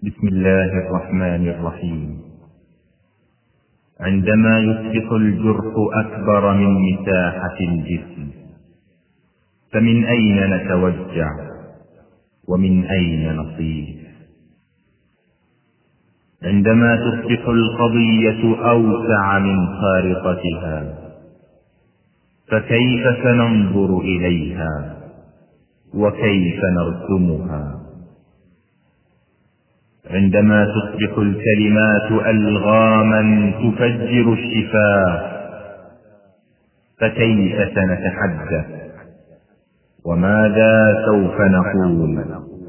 بسم الله الرحمن الرحيم. عندما يصبح الجرح أكبر من مساحة الجسم، فمن أين نتوجع ومن أين نصيب؟ عندما تصبح القضية أوسع من خارطتها، فكيف سننظر إليها وكيف نرسمها؟ عندما تصبح الكلمات ألغاما تفجر الشفاه، فكيف سنتحدث وماذا سوف نقول؟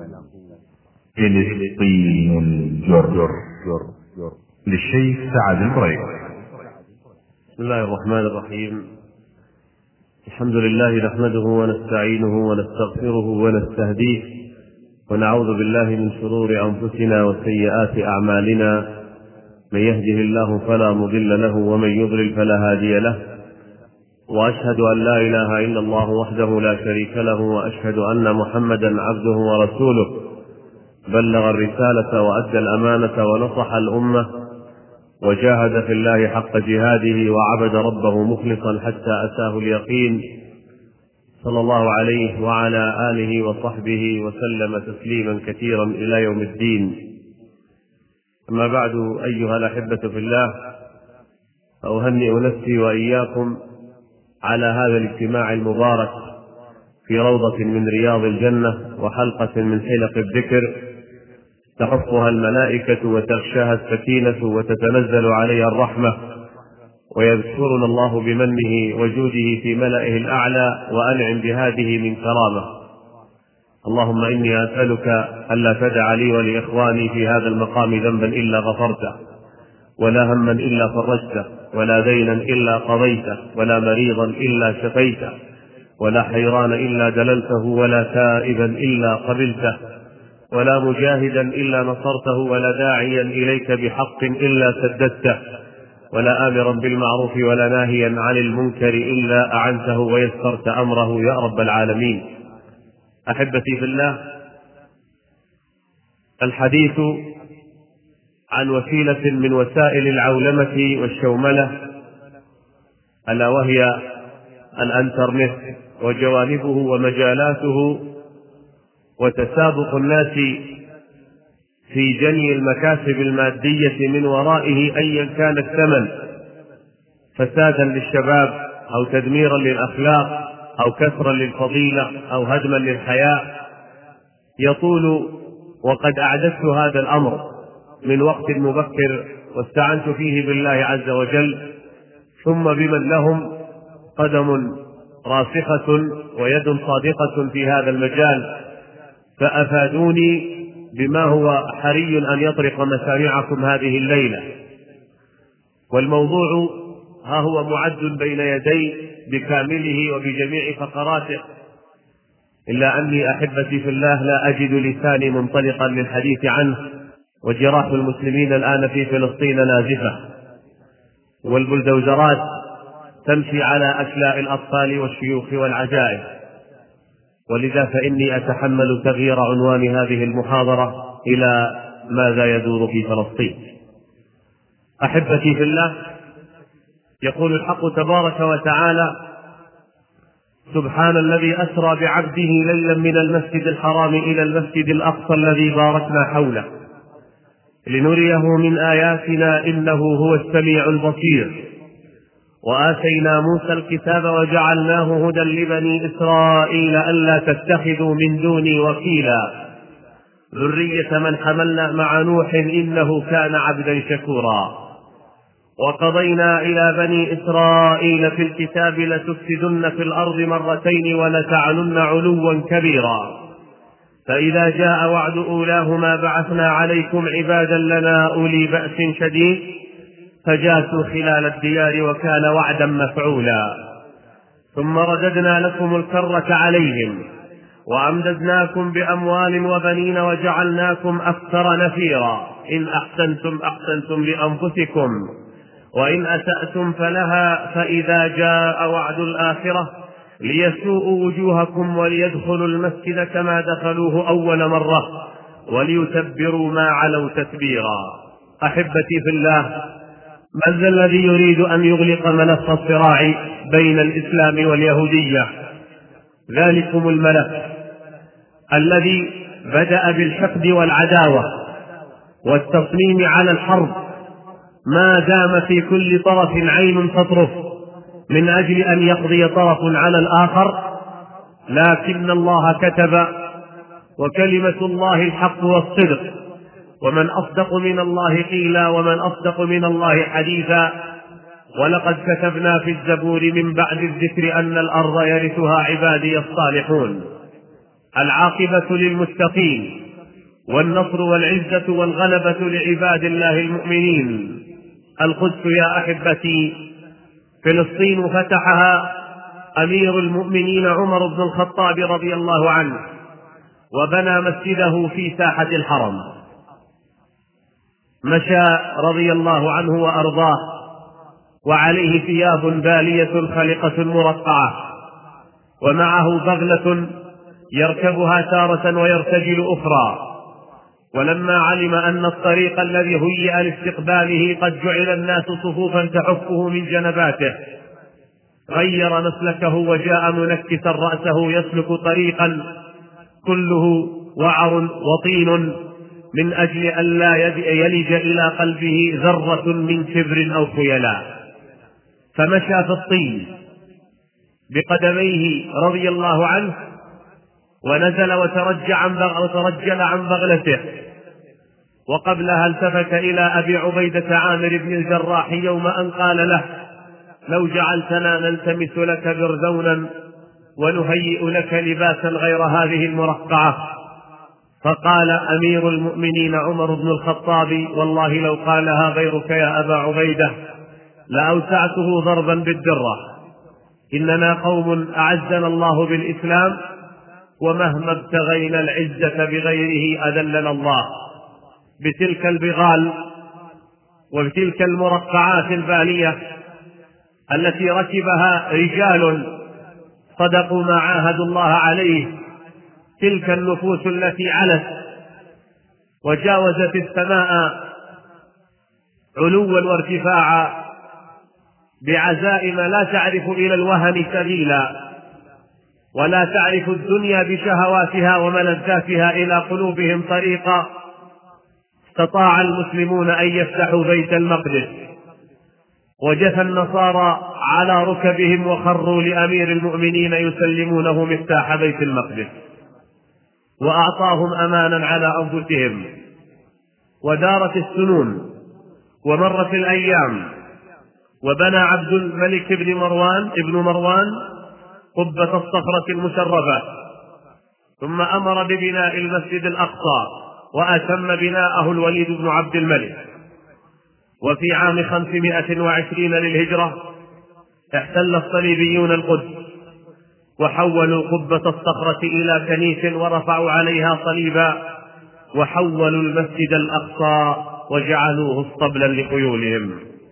فلسطين الجر. للشيخ سعد البريق. بسم الله الرحمن الرحيم. الحمد لله نحمده ونستعينه ونستغفره ونستهديه، ونعوذ بالله من شرور أنفسنا وسيئات أعمالنا، من يهده الله فلا مضل له ومن يضلل فلا هادي له، وأشهد أن لا إله إلا الله وحده لا شريك له، وأشهد أن محمدا عبده ورسوله، بلغ الرسالة وأدى الأمانة ونصح الأمة، وجاهد في الله حق جهاده وعبد ربه مخلصا حتى أتاه اليقين، صلى الله عليه وعلى آله وصحبه وسلم تسليما كثيرا إلى يوم الدين. أما بعد، أيها الأحبة في الله، أهنئ نفسي وإياكم على هذا الاجتماع المبارك في روضة من رياض الجنة وحلقة من حلق الذكر تحفها الملائكة وتغشاها السكينة وتتنزل عليها الرحمة، ويذكرنا الله بمنه وجوده في ملئه الأعلى وأنعم بهذه من كرامة. اللهم إني أسألك ألا تدع لي ولإخواني في هذا المقام ذنبا إلا غفرته، ولا هما إلا فرجته، ولا دينا إلا قضيته، ولا مريضا إلا شفيته، ولا حيران إلا دللته، ولا تائبا إلا قبلته، ولا مجاهدا إلا نصرته، ولا داعيا إليك بحق إلا سددته، ولا آمرا بالمعروف ولا ناهيا عن المنكر إلا أعنته ويسرت أمره يا رب العالمين. أحبتي في الله، الحديث عن وسيلة من وسائل العولمة والشوملة، ألا وهي الإنترنت وجوانبه ومجالاته، وتسابق الناس في جني المكاسب المادية من ورائه أيا كان الثمن، فسادا للشباب أو تدميرا للأخلاق أو كسرا للفضيلة أو هدما للحياء، يطول. وقد أعددت هذا الأمر من وقت مبكر واستعنت فيه بالله عز وجل، ثم بمن لهم قدم راسخة ويد صادقة في هذا المجال، فأفادوني بما هو حري أن يطرق مسامعكم هذه الليلة. والموضوع ها هو معد بين يدي بكامله وبجميع فقراته، إلا أني أحبتي في الله لا أجد لساني منطلقا للحديث عنه، وجراح المسلمين الآن في فلسطين نازفة، والبلدوزرات تمشي على أشلاء الأطفال والشيوخ والعجائز، ولذا فإني أتحمل تغيير عنوان هذه المحاضرة إلى ماذا يدور في فلسطين. أحبتي في الله، يقول الحق تبارك وتعالى: سبحان الذي أسرى بعبده ليلا من المسجد الحرام إلى المسجد الأقصى الذي باركنا حوله لنريه من آياتنا إنه هو السميع البصير. وآتينا موسى الكتاب وجعلناه هدى لبني إسرائيل ألا تتخذوا من دوني وكيلا ذرية من حملنا مع نوح إنه كان عبدا شكورا. وقضينا إلى بني إسرائيل في الكتاب لتفسدن في الأرض مرتين ولتعلن علوا كبيرا، فإذا جاء وعد أولاهما بعثنا عليكم عبادا لنا أولي بأس شديد فجاسوا خلال الديار وكان وعدا مفعولا. ثم رددنا لكم الكرة عليهم وأمددناكم بأموال وبنين وجعلناكم أكثر نفيرا. إن أحسنتم أحسنتم لأنفسكم وإن أسأتم فلها، فإذا جاء وعد الآخرة ليسوءوا وجوهكم وليدخلوا المسجد كما دخلوه أول مرة وليتبروا ما علوا تتبيرا. أحبتي في الله، من ذا الذي يريد أن يغلق ملف الصراع بين الإسلام واليهودية؟ ذلكم الملف الذي بدأ بالحقد والعداوة والتصميم على الحرب، ما دام في كل طرف عين تطرف من أجل أن يقضي طرف على الآخر، لكن الله كتب، وكلمة الله الحق والصدق، ومن أصدق من الله قيلا ومن أصدق من الله حديثا. ولقد كتبنا في الزبور من بعد الذكر أن الأرض يرثها عبادي الصالحون. العاقبة للمتقين، والنصر والعزة والغلبة لعباد الله المؤمنين. القدس يا أحبتي فلسطين فتحها أمير المؤمنين عمر بن الخطاب رضي الله عنه، وبنى مسجده في ساحة الحرم. مشى رضي الله عنه وأرضاه وعليه ثياب بالية خلقة مرقعة، ومعه بغلة يركبها تارة ويرتجل أخرى. ولما علم أن الطريق الذي هيئ لاستقباله قد جعل الناس صفوفا تحفه من جنباته، غير مسلكه وجاء منكسا رأسه يسلك طريقا كله وعر وطين من أجل أن لا يلج إلى قلبه ذرة من كبر أو خيلاء، فمشى في الطين بقدميه رضي الله عنه، ونزل وترجل عن بغلته. وقبلها التفت إلى أبي عبيدة عامر بن الجراح يوم أن قال له: لو جعلتنا نلتمس لك برزونا ونهيئ لك لباسا غير هذه المرقعة. فقال أمير المؤمنين عمر بن الخطاب: والله لو قالها غيرك يا أبا عبيدة لأوسعته ضربا بالدرة. إننا قوم أعزنا الله بالإسلام، ومهما ابتغينا العزة بغيره أذلنا الله. بتلك البغال وبتلك المرقعات البالية التي ركبها رجال صدقوا ما عاهدوا الله عليه، تلك النفوس التي علت وجاوزت السماء علوا وارتفاعا بعزائم لا تعرف إلى الوهن سبيلا، ولا تعرف الدنيا بشهواتها وملذاتها إلى قلوبهم طريقا. استطاع المسلمون أن يفتحوا بيت المقدس، وجثى النصارى على ركبهم وخروا لأمير المؤمنين يسلمونه مفتاح بيت المقدس، وأعطاهم أمانا على أنفسهم. ودارت السنون ومرت الأيام، وبنى عبد الملك بن مروان قبة الصخرة المشرفة، ثم أمر ببناء المسجد الأقصى، وأتم بناءه الوليد بن عبد الملك. وفي عام 520 للهجرة احتل الصليبيون القدس، وحولوا قبة الصخرة إلى كنيس ورفعوا عليها صليبا، وحولوا المسجد الأقصى وجعلوه اسطبلا لخيولهم.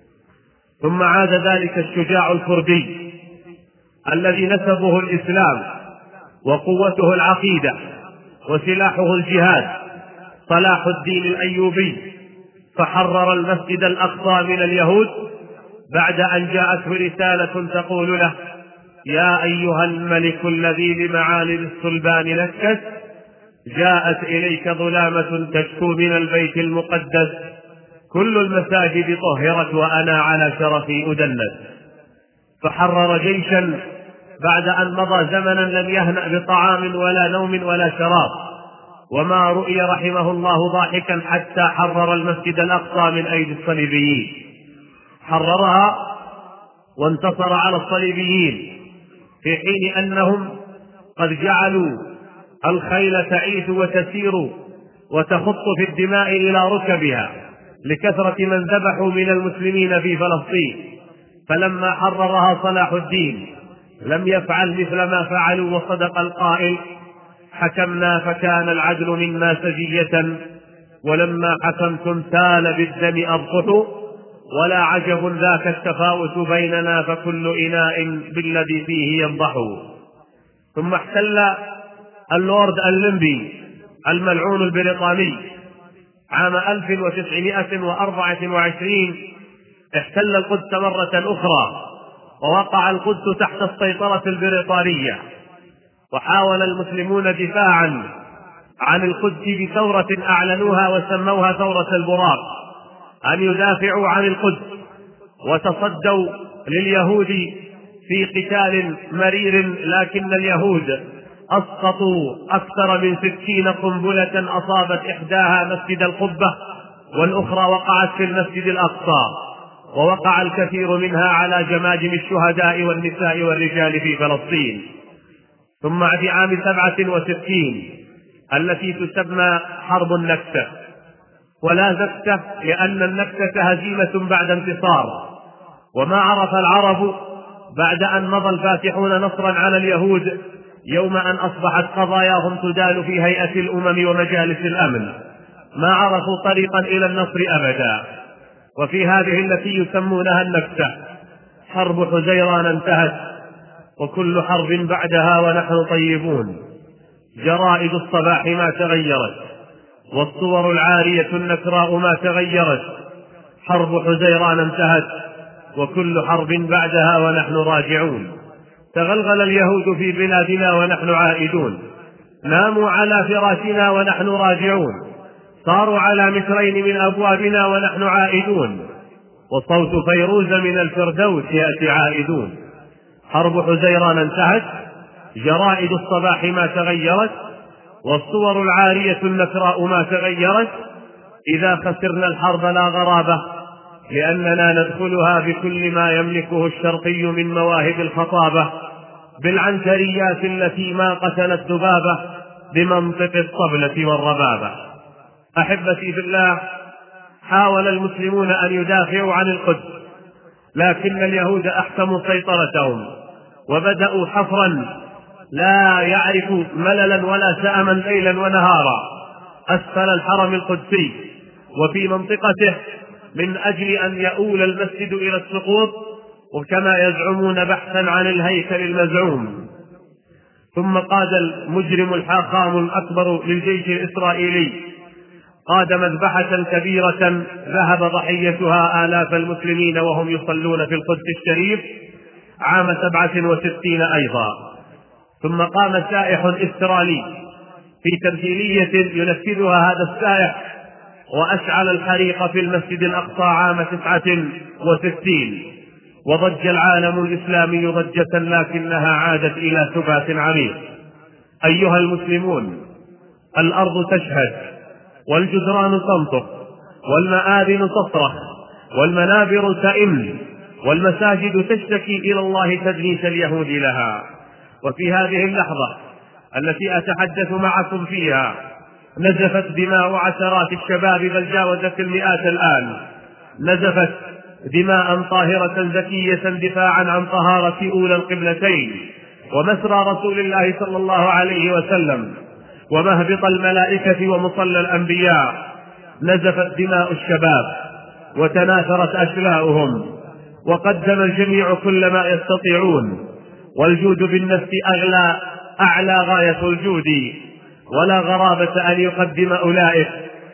ثم عاد ذلك الشجاع الكردي الذي نسبه الإسلام وقوته العقيدة وسلاحه الجهاد، صلاح الدين الأيوبي، فحرر المسجد الأقصى من اليهود بعد أن جاءته رسالة تقول له: يا أيها الملك الذي بمعالي الصلبان نكس، جاءت إليك ظلامة تشكو من البيت المقدس، كل المساجد طهرت وأنا على شرفي أدنس. فحرر جيشا بعد أن مضى زمنا لم يهنأ بطعام ولا نوم ولا شراب، وما رؤي رحمه الله ضاحكا حتى حرر المسجد الأقصى من أيدي الصليبيين. حررها وانتصر على الصليبيين، في حين أنهم قد جعلوا الخيل تعيث وتسير وتخط في الدماء إلى ركبها لكثرة من ذبحوا من المسلمين في فلسطين. فلما حررها صلاح الدين لم يفعل مثل ما فعلوا، وصدق القائل: حكمنا فكان العدل منا سجية، ولما حكمتم سال بالدم أبطح، ولا عجب ذاك التفاوت بيننا، فكل إناء بالذي فيه ينضح. ثم احتل اللورد الليمبي الملعون البريطاني عام 1924 احتل القدس مرة أخرى، ووقع القدس تحت السيطرة البريطانية، وحاول المسلمون دفاعا عن القدس بثورة أعلنوها وسموها ثورة البراق، أن يدافعوا عن القدس وتصدوا لليهود في قتال مرير، لكن اليهود أسقطوا أكثر من 60 قنبلة أصابت إحداها مسجد القبة والأخرى وقعت في المسجد الأقصى، ووقع الكثير منها على جماجم الشهداء والنساء والرجال في فلسطين. ثم في عام 67 التي تسمى حرب النكسة، ولا زكة لأن النكسة هزيمة بعد انتصار، وما عرف العرب بعد أن مضى الفاتحون نصرا على اليهود يوم أن أصبحت قضاياهم تدال في هيئة الأمم ومجالس الأمن، ما عرفوا طريقا إلى النصر أبدا. وفي هذه التي يسمونها النكسة حرب حزيران انتهت، وكل حرب بعدها ونحن طيبون. جرائد الصباح ما تغيرت، والصور العارية النكراء ما تغيرت. حرب حزيران انتهت، وكل حرب بعدها ونحن راجعون. تغلغل اليهود في بلادنا ونحن عائدون، ناموا على فراشنا ونحن راجعون، صاروا على مترين من أبوابنا ونحن عائدون، وصوت فيروز من الفردوس يأتي عائدون. حرب حزيران انتهت، جرائد الصباح ما تغيرت، والصور العارية النكراء ما تغيرت. إذا خسرنا الحرب لا غرابة، لأننا ندخلها بكل ما يملكه الشرقي من مواهب الخطابة، بالعنتريات التي ما قتلت ذبابة، بمنطق الطبلة والربابة. أحبتي في الله، حاول المسلمون أن يدافعوا عن القدس، لكن اليهود أحكموا سيطرتهم وبدأوا حفرا لا يعرف مللا ولا سأما ليلا ونهارا أسفل الحرم القدسي وفي منطقته، من أجل أن يؤول المسجد إلى السقوط، وكما يزعمون بحثا عن الهيكل المزعوم. ثم قاد المجرم الحاخام الأكبر للجيش الإسرائيلي قاد مذبحة كبيرة ذهب ضحيتها آلاف المسلمين وهم يصلون في القدس الشريف عام 67 أيضا. ثم قام سائح إسرائيلي في تمثيلية ينفذها هذا السائح وأشعل الحريق في المسجد الأقصى عام 69، وضج العالم الإسلامي ضجة لكنها عادت إلى ثبات عميق. أيها المسلمون، الأرض تشهد، والجدران تنطق، والمآذن تصرخ، والمنابر تئن، والمساجد تشتكي إلى الله تدنيس اليهود لها. وفي هذه اللحظة التي أتحدث معكم فيها نزفت دماء عشرات الشباب، بل جاوزت المئات الآن. نزفت دماء طاهرة زكية دفاعا عن طهارة أولى القبلتين ومسرى رسول الله صلى الله عليه وسلم ومهبط الملائكة ومصلى الأنبياء. نزفت دماء الشباب وتناثرت أشلاؤهم، وقدم الجميع كل ما يستطيعون، والجود بالنفس أعلى غاية الجود، ولا غرابة أن يقدم أولئك،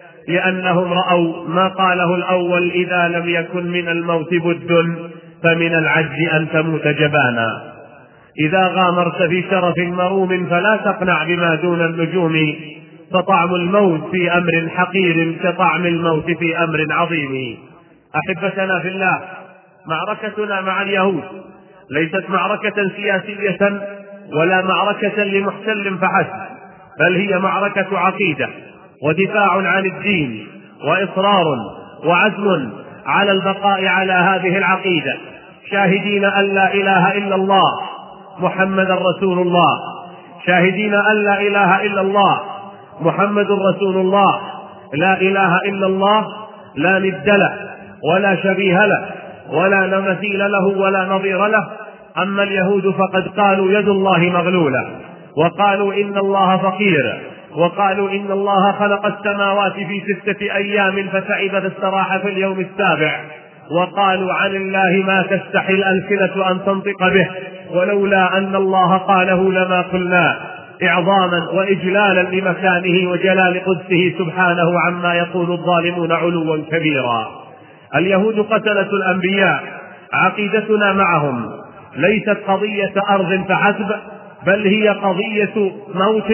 لأنهم رأوا ما قاله الأول: إذا لم يكن من الموت بد فمن العجز أن تموت جبانا. إذا غامرت في شرف مروم فلا تقنع بما دون النجوم، فطعم الموت في أمر حقير كطعم الموت في أمر عظيم. أحبتنا في الله، معركتنا مع اليهود ليست معركة سياسية ولا معركة لمحتل فحسب، بل هي معركة عقيدة ودفاع عن الدين وإصرار وعزم على البقاء على هذه العقيدة، شاهدين أن لا إله إلا الله محمد رسول الله، شاهدين أن لا إله إلا الله محمد رسول الله، لا إله إلا الله لا ند له ولا شبيه له ولا مثيل له ولا نظير له. أما اليهود فقد قالوا يد الله مغلولة، وقالوا إن الله فقير، وقالوا إن الله خلق السماوات في 6 أيام فتعب فاستراح في اليوم السابع، وقالوا عن الله ما تستحي الألسنة أن تنطق به، ولولا أن الله قاله لما قلنا. إعظاما وإجلالا لمكانه وجلال قدسه سبحانه عما يقول الظالمون علوا كبيرا. اليهود قتلة الأنبياء، عقيدتنا معهم ليست قضية أرض فحسب، بل هي قضية موت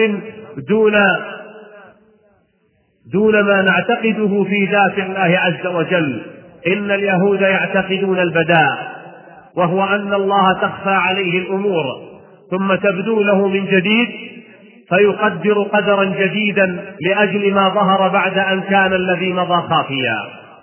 دون ما نعتقده في ذات الله عز وجل. إن اليهود يعتقدون البداء، وهو أن الله تخفى عليه الأمور ثم تبدو له من جديد، فيقدر قدرا جديدا لأجل ما ظهر بعد أن كان الذي مضى خافيا.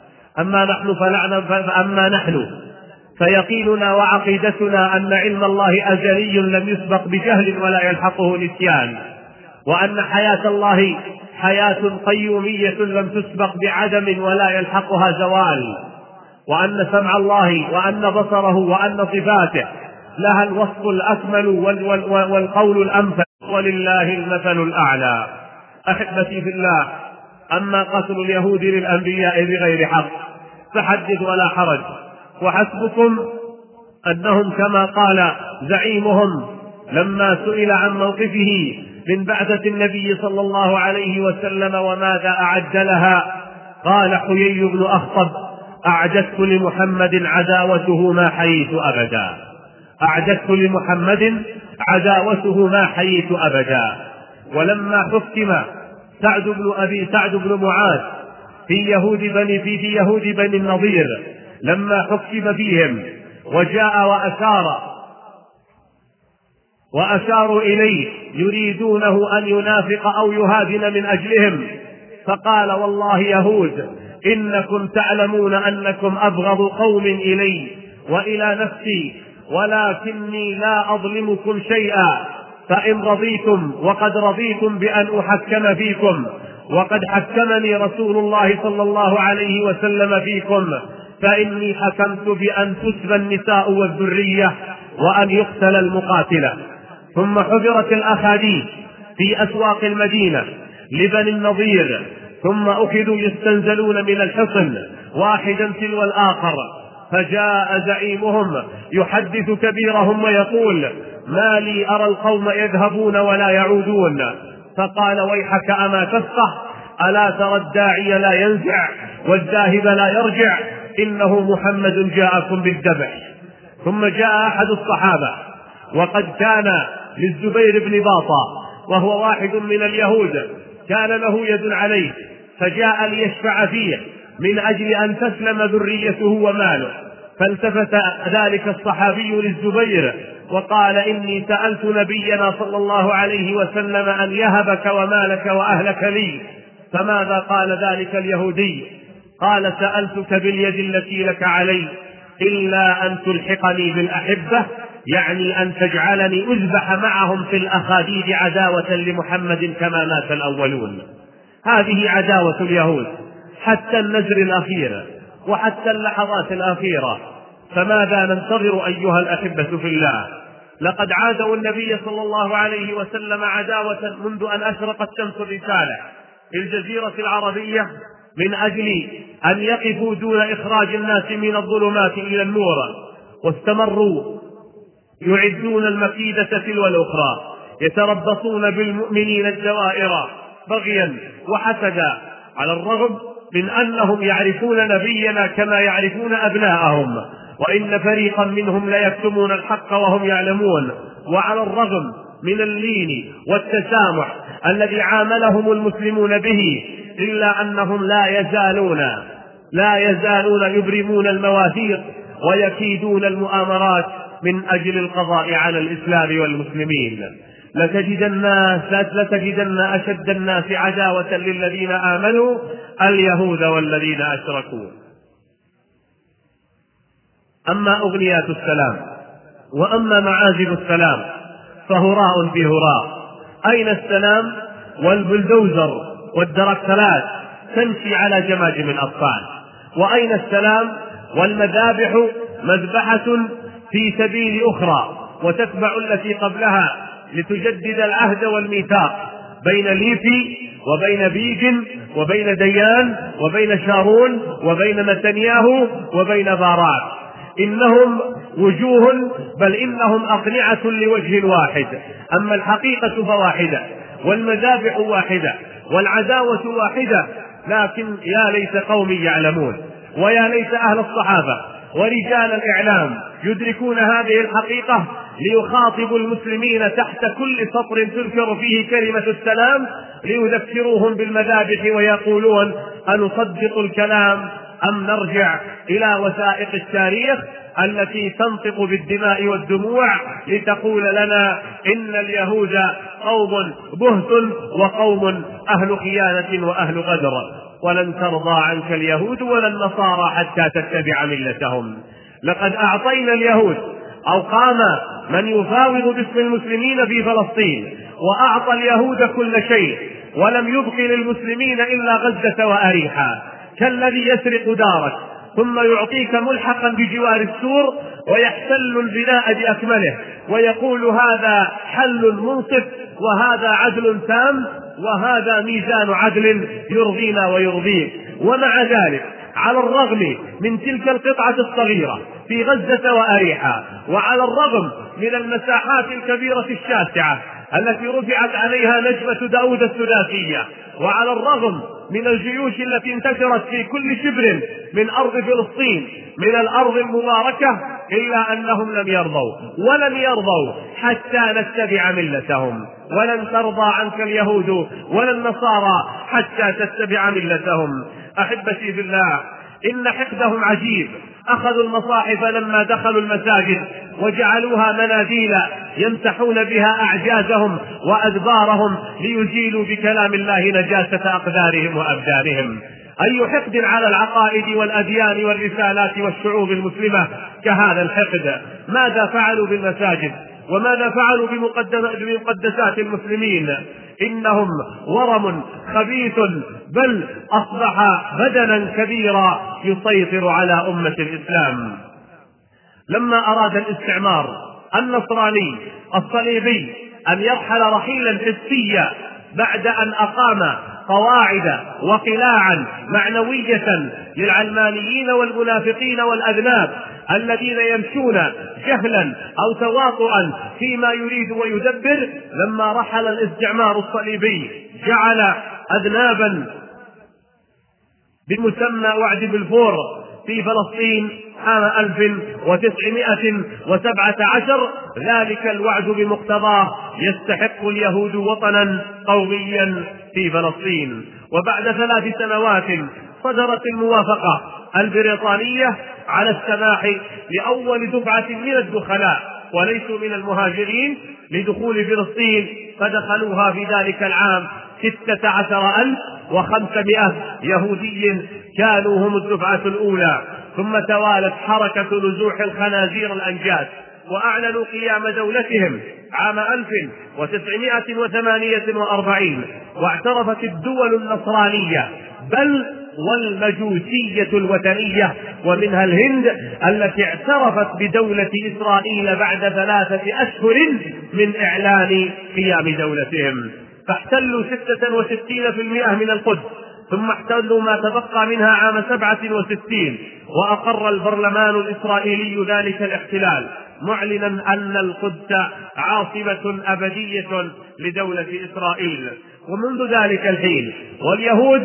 أما نحن فيقيننا وعقيدتنا أن علم الله أزلي لم يسبق بجهل ولا يلحقه نسيان، وأن حياة الله حياة قيومية لم تسبق بعدم ولا يلحقها زوال، وأن سمع الله وأن بصره وأن صفاته لها الوصف الأكمل والقول الأمثل، ولله المثل الأعلى. أحبتي في الله، أما قتل اليهود للأنبياء بغير حق فحدث ولا حرج، وحسبكم أنهم كما قال زعيمهم لما سئل عن موقفه من بعثة النبي صلى الله عليه وسلم وماذا أعد لها، قال حيي بن أخطب: أعددت لمحمد عداوته ما حييت أبدا. أعددت لمحمد عداوته ما حييت أبدا. ولما حكم سعد بن معاذ في يهود بني النضير، لما حكم فيهم وجاء وأشاروا إليه يريدونه أن ينافق أو يهادن من أجلهم، فقال: والله يهود إنكم تعلمون أنكم أبغض قوم إلي وإلى نفسي، ولكني لا أظلمكم شيئا، فإن رضيتم وقد رضيتم بأن أحكم فيكم وقد حكمني رسول الله صلى الله عليه وسلم فيكم، فإني حكمت بأن تسبى النساء والذرية وأن يقتل المقاتلة. ثم حضرت الأخاديد في أسواق المدينة لبني النضير، ثم أخذوا يستنزلون من الحصن واحدا تلو الآخر، فجاء زعيمهم يحدث كبيرهم ويقول: ما لي أرى القوم يذهبون ولا يعودون. فقال: ويحك أما تفقه؟ ألا ترى الداعي لا ينزع والذاهب لا يرجع؟ إنه محمد جاءكم بالذبح. ثم جاء أحد الصحابة وقد كان للزبير بن باطة، وهو واحد من اليهود كان له يد عليه، فجاء ليشفع فيه من أجل أن تسلم ذريته وماله، فالتفت ذلك الصحابي للزبير وقال: إني سألت نبينا صلى الله عليه وسلم أن يهبك ومالك وأهلك لي. فماذا قال ذلك اليهودي؟ قال: سألتك باليد التي لك علي إلا أن تلحقني بالأحبة، يعني أن تجعلني أذبح معهم في الأخاديد عداوة لمحمد كما مات الأولون. هذه عداوة اليهود حتى النزر الأخير وحتى اللحظات الأخيرة. فماذا ننتظر أيها الأحبة في الله؟ لقد عادوا النبي صلى الله عليه وسلم عداوة منذ أن أشرقت شمس الرسالة في الجزيرة العربية من أجل أن يقفوا دون إخراج الناس من الظلمات إلى النور، واستمروا يعدون المكيدة تلو الأخرى، يتربصون بالمؤمنين الدوائر بغيا وحسدا، على الرغم من أنهم يعرفون نبينا كما يعرفون أبناءهم، وإن فريقا منهم ليكتمون الحق وهم يعلمون. وعلى الرغم من اللين والتسامح الذي عاملهم المسلمون به، إلا أنهم لا يزالون يبرمون المواثيق ويكيدون المؤامرات من أجل القضاء على الإسلام والمسلمين. لتجدن أشد الناس عداوة للذين آمنوا اليهود والذين أشركوا. أما أغنيات السلام وأما معازف السلام فهراء في هراء. أين السلام والبلدوزر والدركترات تمشي على جماجم الأطفال؟ وأين السلام والمذابح مذبحة في سبيل أخرى وتتبع التي قبلها لتجدد العهد والميثاق بين ليفي وبين بيجن وبين ديان وبين شارون وبين نتنياهو وبين باراك. إنهم وجوه، بل إنهم أقنعة لوجه واحد. أما الحقيقة فواحدة، والمذابح واحدة، والعداوة واحدة. لكن يا ليت قوم يعلمون، ويا ليت أهل الصحابة ورجال الإعلام يدركون هذه الحقيقة ليخاطبوا المسلمين تحت كل سطر تذكر فيه كلمة السلام، ليذكروهم بالمذابح ويقولون: أنصدق الكلام أم نرجع إلى وثائق التاريخ التي تنطق بالدماء والدموع لتقول لنا إن اليهود قوم بهت وقوم أهل خيانة وأهل غدر، ولن ترضى عنك اليهود ولا النصارى حتى تتبع ملتهم. لقد أعطينا اليهود، أو قام من يفاوض باسم المسلمين في فلسطين وأعطى اليهود كل شيء، ولم يبق للمسلمين إلا غزة وأريحا، كالذي يسرق دارك ثم يعطيك ملحقا بجوار السور ويحتل البناء بأكمله ويقول: هذا حل منصف، وهذا عدل تام، وهذا ميزان عدل يرضينا ويرضيك. ومع ذلك على الرغم من تلك القطعة الصغيرة في غزة وأريحا، وعلى الرغم من المساحات الكبيرة الشاسعة التي رفعت عليها نجمة داود الثلاثية، وعلى الرغم من الجيوش التي انتشرت في كل شبر من أرض فلسطين من الأرض المباركة، إلا أنهم لم يرضوا، ولن يرضوا حتى نتبع ملتهم. ولن ترضى عنك اليهود ولا النصارى حتى تتبع ملتهم. أحبتي بالله، إن حقدهم عجيب. أخذوا المصاحف لما دخلوا المساجد وجعلوها مناديل يمسحون بها أعجازهم وأدبارهم ليزيلوا بكلام الله نجاسة أقدارهم وأبدانهم. أي حقد على العقائد والأديان والرسالات والشعوب المسلمة كهذا الحقد! ماذا فعلوا بالمساجد؟ وماذا فعلوا بمقدسات المسلمين؟ إنهم ورم خبيث، بل أصبح بدنا كبيرا يسيطر على أمة الإسلام. لما أراد الاستعمار النصراني الصليبي أن يرحل رحيلا حسيا بعد أن أقام قواعد وقلاعا معنوية للعلمانيين والمنافقين والأذناب الذين يمشون جهلا أو تواطؤا فيما يريد ويدبر، لما رحل الاستعمار الصليبي جعل أذنابا بمسمى وعد بلفور في فلسطين عام 1917. ذلك الوعد بمقتضاه يستحق اليهود وطنا قوميا في فلسطين. وبعد 3 سنوات صدرت الموافقة البريطانية على السماح لأول دفعة من الدخلاء وليسوا من المهاجرين لدخول فلسطين، فدخلوها في ذلك العام 16,500 يهودي كانوا هم الدفعة الأولى. ثم توالت حركة نزوح الخنازير الأنجاس، وأعلنوا قيام دولتهم عام 1948، واعترفت الدول النصرانية بل والمجوسية الوثنية، ومنها الهند التي اعترفت بدولة إسرائيل بعد 3 أشهر من إعلان قيام دولتهم. فاحتلوا 66% من القدس، ثم احتلوا ما تبقى منها عام 67، وأقر البرلمان الإسرائيلي ذلك الاحتلال معلنا أن القدس عاصمة أبدية لدولة إسرائيل. ومنذ ذلك الحين واليهود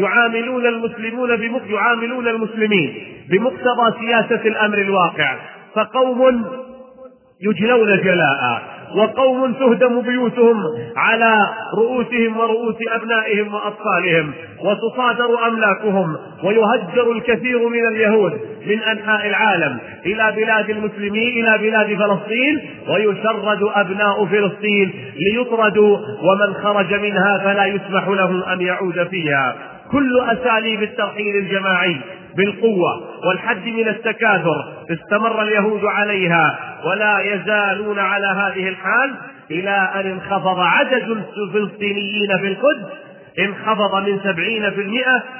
يعاملون المسلمين بمقتضى سياسة الأمر الواقع، فقوم يجلون جلاء، وقوم تهدم بيوتهم على رؤوسهم ورؤوس أبنائهم وأطفالهم، وتصادر أملاكهم، ويهجر الكثير من اليهود من أنحاء العالم إلى بلاد المسلمين، إلى بلاد فلسطين، ويشرد أبناء فلسطين ليطردوا، ومن خرج منها فلا يسمح له أن يعود فيها. كل أساليب الترحيل الجماعي بالقوة والحد من التكاثر استمر اليهود عليها، ولا يزالون على هذه الحال إلى أن انخفض عدد الفلسطينيين في القدس، انخفض من 70%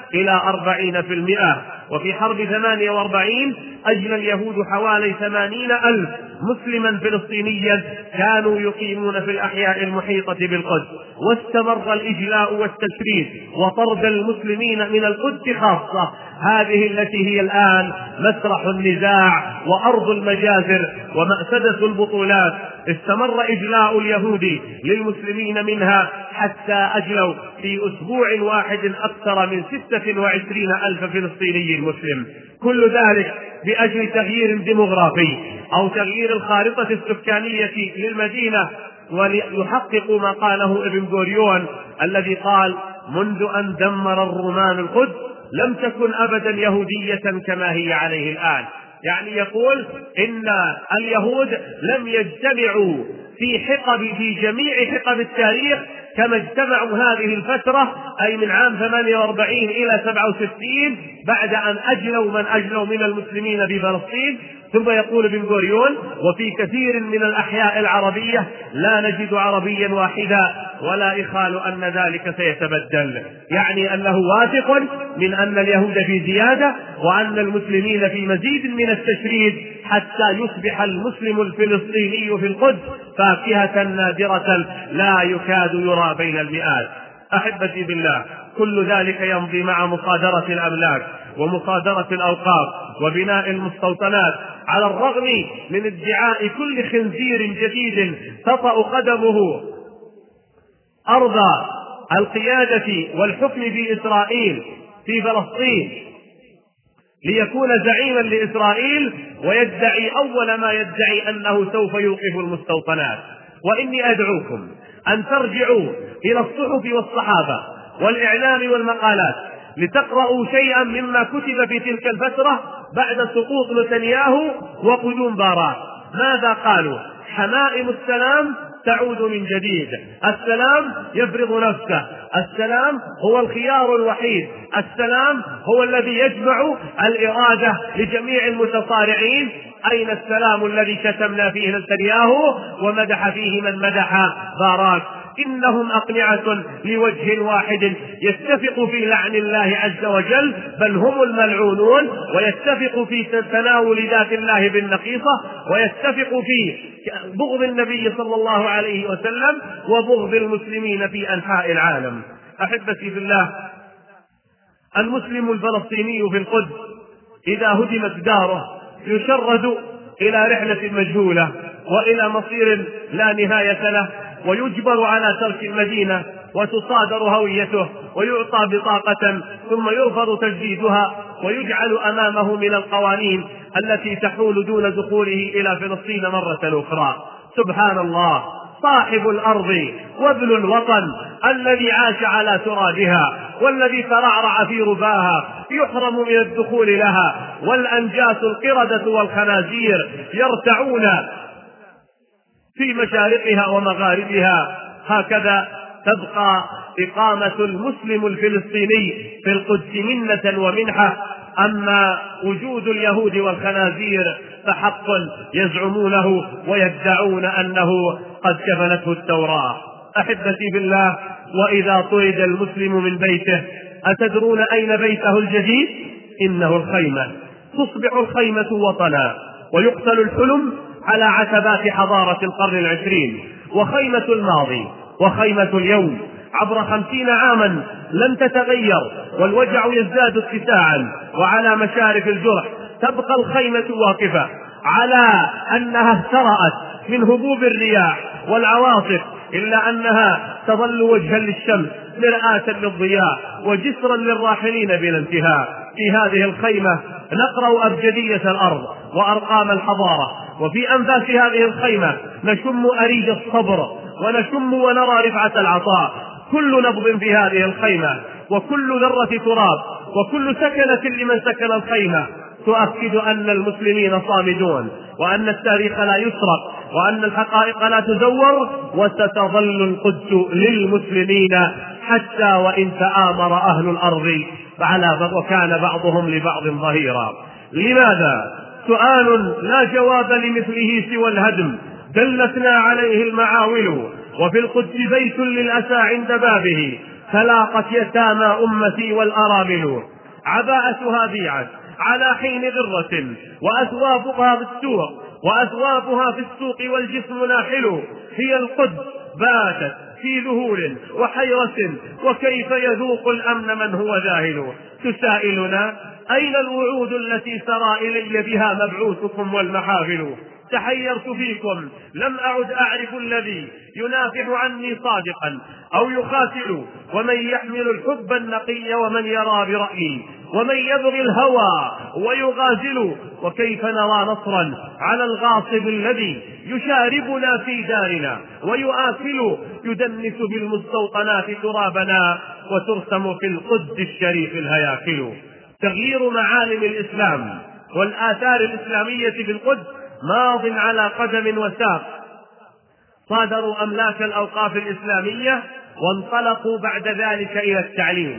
إلى 40%. وفي حرب 48 أجلى اليهود حوالي 80,000 مسلما فلسطينيا كانوا يقيمون في الأحياء المحيطة بالقدس، واستمر الإجلاء والتشريد وطرد المسلمين من القدس خاصة، هذه التي هي الآن مسرح النزاع وأرض المجازر ومأسدة البطولات. استمر إجلاء اليهود للمسلمين منها حتى أجلوا في أسبوع واحد أكثر من 26,000 فلسطيني مسلم. كل ذلك بأجل تغيير ديموغرافي أو تغيير الخارطة السكانية للمدينة، وليحققوا ما قاله ابن غوريون الذي قال: منذ أن دمر الرومان القدس لم تكن أبدا يهودية كما هي عليه الآن. يعني يقول إن اليهود لم يجتمعوا في جميع حقب التاريخ كما اجتمعوا هذه الفترة، أي من عام 48 إلى 67 بعد أن أجلوا من أجلوا من المسلمين بفلسطين. ثم يقول ابن غوريون: وفي كثير من الأحياء العربية لا نجد عربيا واحدا ولا يخال أن ذلك سيتبدل. يعني أنه واثق من أن اليهود في زيادة وأن المسلمين في مزيد من التشريد حتى يصبح المسلم الفلسطيني في القدس فاكهة نادرة لا يكاد يرى بين المئات. أحبتي بالله، كل ذلك يمضي مع مصادرة الأملاك ومصادرة الأوقاف وبناء المستوطنات، على الرغم من ادعاء كل خنزير جديد تطأ قدمه أرض القيادة والحكم في إسرائيل في فلسطين ليكون زعيما لإسرائيل، ويدعي أول ما يدعي أنه سوف يوقف المستوطنات. وإني أدعوكم أن ترجعوا إلى الصحف والصحافة والإعلام والمقالات لتقرأوا شيئا مما كتب في تلك الفترة بعد سقوط نتنياهو وقدوم باراك. ماذا قالوا؟ حمائم السلام تعود من جديد، السلام يفرض نفسه، السلام هو الخيار الوحيد، السلام هو الذي يجمع الإرادة لجميع المتصارعين. أين السلام الذي شتمنا فيه نتنياهو ومدح فيه من مدح باراك؟ إنهم أقنعة لوجه واحد يتفق في لعن الله عز وجل، بل هم الملعونون، ويتفق في تناول ذات الله بالنقيصة، ويتفق في بغض النبي صلى الله عليه وسلم وبغض المسلمين في أنحاء العالم. أحبتي بالله، المسلم الفلسطيني في القدس إذا هدمت داره يشرد إلى رحلة مجهولة وإلى مصير لا نهاية له، ويجبر على ترك المدينة وتصادر هويته ويعطى بطاقة ثم يرفض تجديدها، ويجعل أمامه من القوانين التي تحول دون دخوله إلى فلسطين مرة أخرى. سبحان الله، صاحب الأرض وابن الوطن الذي عاش على ترابها والذي ترعرع في رباها يحرم من الدخول لها، والأنجاس القردة والخنازير يرتعون في مشارقها ومغاربها. هكذا تبقى إقامة المسلم الفلسطيني في القدس منة ومنحة. أما وجود اليهود والخنازير فحق يزعمونه ويدعون أنه قد كفلته التوراة. أحبتي بالله، وإذا طرد المسلم من بيته أتدرون أين بيته الجديد؟ إنه الخيمة. تصبح الخيمة وطنا، ويقتل الحلم على عتبات حضارة القرن العشرين. وخيمة الماضي وخيمة اليوم عبر 50 عاما لم تتغير، والوجع يزداد اتساعا، وعلى مشارف الجرح تبقى الخيمة واقفة على أنها اهترأت من هبوب الرياح والعواصف، إلا أنها تظل وجها للشمس، مرآة للضياء، وجسرا للراحلين بلا انتهاء. في هذه الخيمة نقرأ أبجدية الأرض وأرقام الحضارة، وفي أنفاس هذه الخيمة نشم أريج الصبر، ونشم ونرى رفعة العطاء. كل نبض في هذه الخيمة وكل ذرة تراب وكل سكنة لمن سكن الخيمة تؤكد أن المسلمين صامدون، وأن التاريخ لا يسرق، وأن الحقائق لا تزور، وستظل القدس للمسلمين حتى وإن تآمر أهل الأرض وكان بعضهم لبعض ظهيرا. لماذا؟ سؤال لا جواب لمثله سوى الهدم، دلتنا عليه المعاول، وفي القدس بيت للأسى عند بابه، تلاقت يتامى أمتي والأرامل، عباءتها بيعت على حين غرة، وأثوابها في السوق والجسم ناحل. هي القدس باتت في ذهول وحيرة، وكيف يذوق الأمن من هو ذاهل. تسائلنا أين الوعود التي سرى إلي بها مبعوثكم والمحافل. تحيرت فيكم لم أعد أعرف الذي ينافع عني صادقا أو يخاتل، ومن يحمل الحب النقي ومن يرى برأيي، ومن يبغي الهوى ويغازل. وكيف نرى نصرا على الغاصب الذي يشاربنا في دارنا ويؤكل، يدنس بالمستوطنات ترابنا وترسم في القدس الشريف الهياكل. تغيير معالم الإسلام والآثار الإسلامية في القدس ماض على قدم وساق. صادروا أملاك الأوقاف الإسلامية وانطلقوا بعد ذلك إلى التعليم.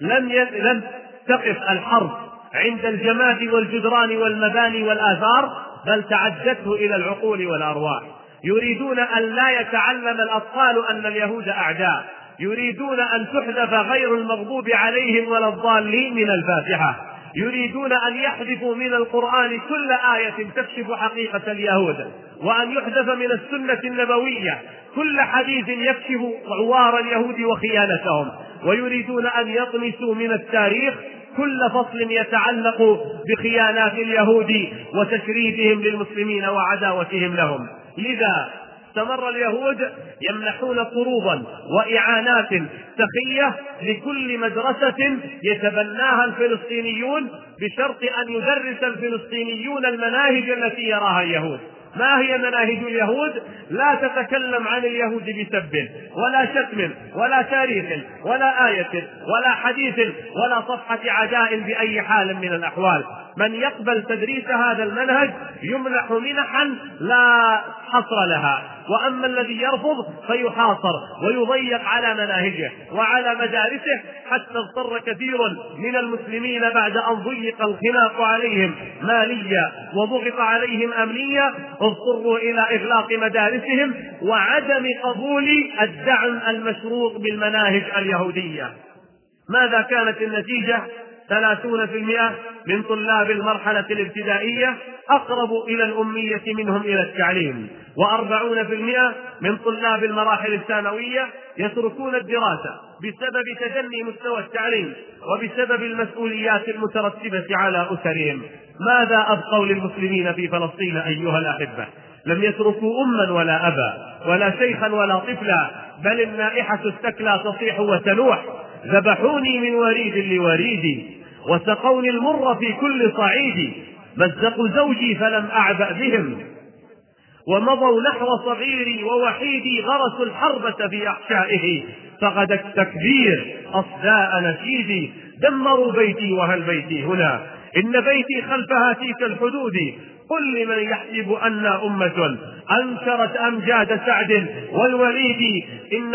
لم تقف الحرب عند الجماد والجدران والمباني والآثار، بل تعدته إلى العقول والأرواح. يريدون أن لا يتعلم الأطفال أن اليهود أعداء، يريدون أن تحذف غير المغضوب عليهم ولا الضالين من الفاتحة، يريدون أن يحذفوا من القرآن كل آية تكشف حقيقة اليهود، وأن يحذف من السنة النبوية كل حديث يكشف عوار اليهود وخيانتهم، ويريدون أن يطمسوا من التاريخ كل فصل يتعلق بخيانات اليهود وتشريدهم للمسلمين وعداوتهم لهم. لذا استمر اليهود يمنحون قروضا وإعانات سخية لكل مدرسة يتبناها الفلسطينيون، بشرط أن يدرس الفلسطينيون المناهج التي يراها اليهود. ما هي مناهج اليهود؟ لا تتكلم عن اليهود بسب ولا شتم ولا تاريخ ولا آية ولا حديث ولا صفحة عداء بأي حال من الأحوال. من يقبل تدريس هذا المنهج يمنح منحا لا حصر لها، وأما الذي يرفض فيحاصر ويضيق على مناهجه وعلى مدارسه، حتى اضطر كثير من المسلمين بعد أن ضيق الخناق عليهم ماليا وضغط عليهم أمنيا، اضطروا إلى إغلاق مدارسهم وعدم قبول الدعم المشروط بالمناهج اليهودية. ماذا كانت النتيجة؟ 30% من طلاب المرحلة الابتدائية أقرب إلى الأمية منهم إلى التعليم، و40% من طلاب المراحل الثانوية يتركون الدراسة بسبب تدني مستوى التعليم وبسبب المسؤوليات المترتبة على أسرهم. ماذا أبقوا للمسلمين في فلسطين أيها الأحبة؟ لم يتركوا أما ولا أبا ولا شيخا ولا طفلا، بل النائحة الثكلى تصيح وتنوح: ذبحوني من وريد لوريدي، وسقوني المر في كل صعيد، مزقوا زوجي فلم أعبأ بهم، ومضوا نحو صغيري ووحيدي، غرسوا الحربة في أحشائه، فغدا التكبير أصداء نشيدي، دمروا بيتي وهل بيتي هنا، إن بيتي خلف هاتيك الحدود، قل لمن يحسب أن أمة أنكرت أمجاد سعد والوليد،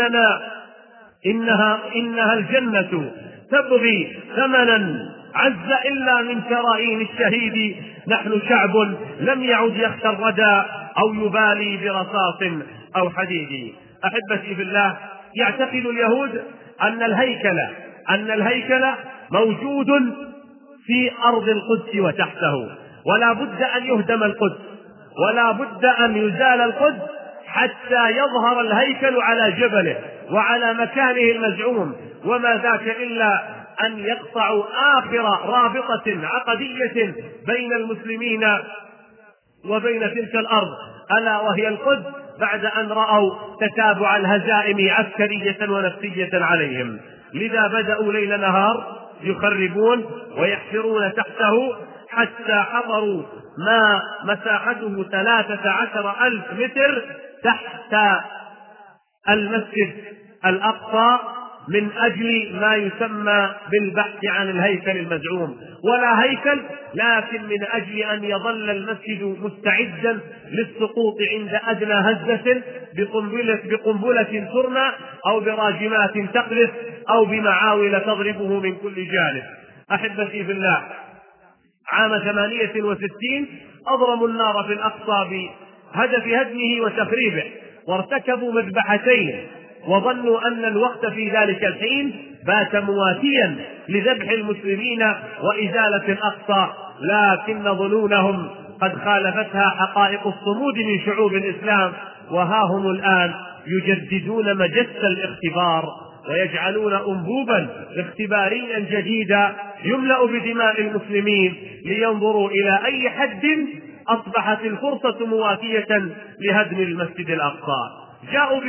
إنها الجنة تبغي ثمنا عز إلا من كرائين الشهيد، نحن شعب لم يعد يخشى الردى أو يبالي برصاص أو حديد. أحبتي في الله، يعتقد اليهود أن الهيكل موجود في أرض القدس وتحته، ولا بد أن يهدم القدس، ولا بد أن يزال القدس حتى يظهر الهيكل على جبله وعلى مكانه المزعوم، وما ذاك إلا أن يقطعوا آخر رابطة عقدية بين المسلمين وبين تلك الأرض، ألا وهي القدس، بعد أن رأوا تتابع الهزائم عسكرية ونفسية عليهم. لذا بدأوا ليل نهار يخربون ويحفرون تحته، حتى حفروا ما مساحته 13,000 متر تحت المسجد الأقصى، من أجل ما يسمى بالبحث عن الهيكل المزعوم. ولا هيكل، لكن من أجل أن يظل المسجد مستعدا للسقوط عند أدنى هزة بقنبلة ترمى أو براجمات تقذف أو بمعاول تضربه من كل جانب. أحبتي في الله، عام 68 أضرموا النار في الأقصى بهدف هدمه وتخريبه، وارتكبوا مذبحتين وظنوا أن الوقت في ذلك الحين بات مواتيا لذبح المسلمين وإزالة الأقصى، لكن ظنونهم قد خالفتها حقائق الصمود من شعوب الإسلام، وها هم الآن يجددون مجس الاختبار ويجعلون أنبوبا اختباريا جديدا يملأ بدماء المسلمين لينظروا إلى أي حد أصبحت الفرصة مواتية لهدم المسجد الأقصى. جاءوا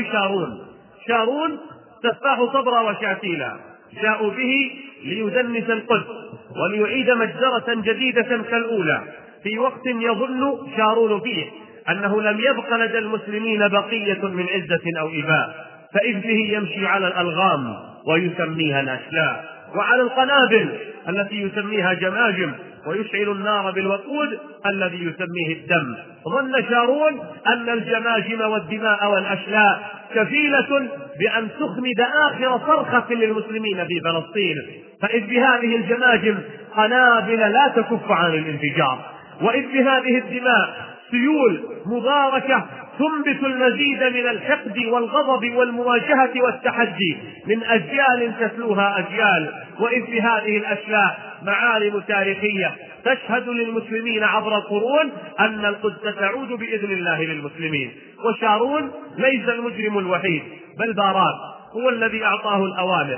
شارون سفاح صبرا وشعتيلا، جاءوا به ليدنس القدس وليعيد مجزرة جديدة كالأولى في وقت يظن شارون فيه أنه لم يبق لدى المسلمين بقية من عزة أو إباء، فإذ به يمشي على الألغام ويسميها الأشلاء، وعلى القنابل التي يسميها جماجم، ويشعل النار بالوقود الذي يسميه الدم. ظن شارون أن الجماجم والدماء والأشلاء كفيلة بأن تخمد آخر صرخة للمسلمين في فلسطين، فإذ بهذه الجماجم قنابل لا تكف عن الانفجار، وإذ بهذه الدماء سيول مباركة تنبت المزيد من الحقد والغضب والمواجهة والتحدي من أجيال تتلوها أجيال، وإذ بهذه الأشلاء معالم تاريخية تشهد للمسلمين عبر القرون أن القدس تعود بإذن الله للمسلمين. وشارون ليس المجرم الوحيد، بل باراك هو الذي أعطاه الأوامر،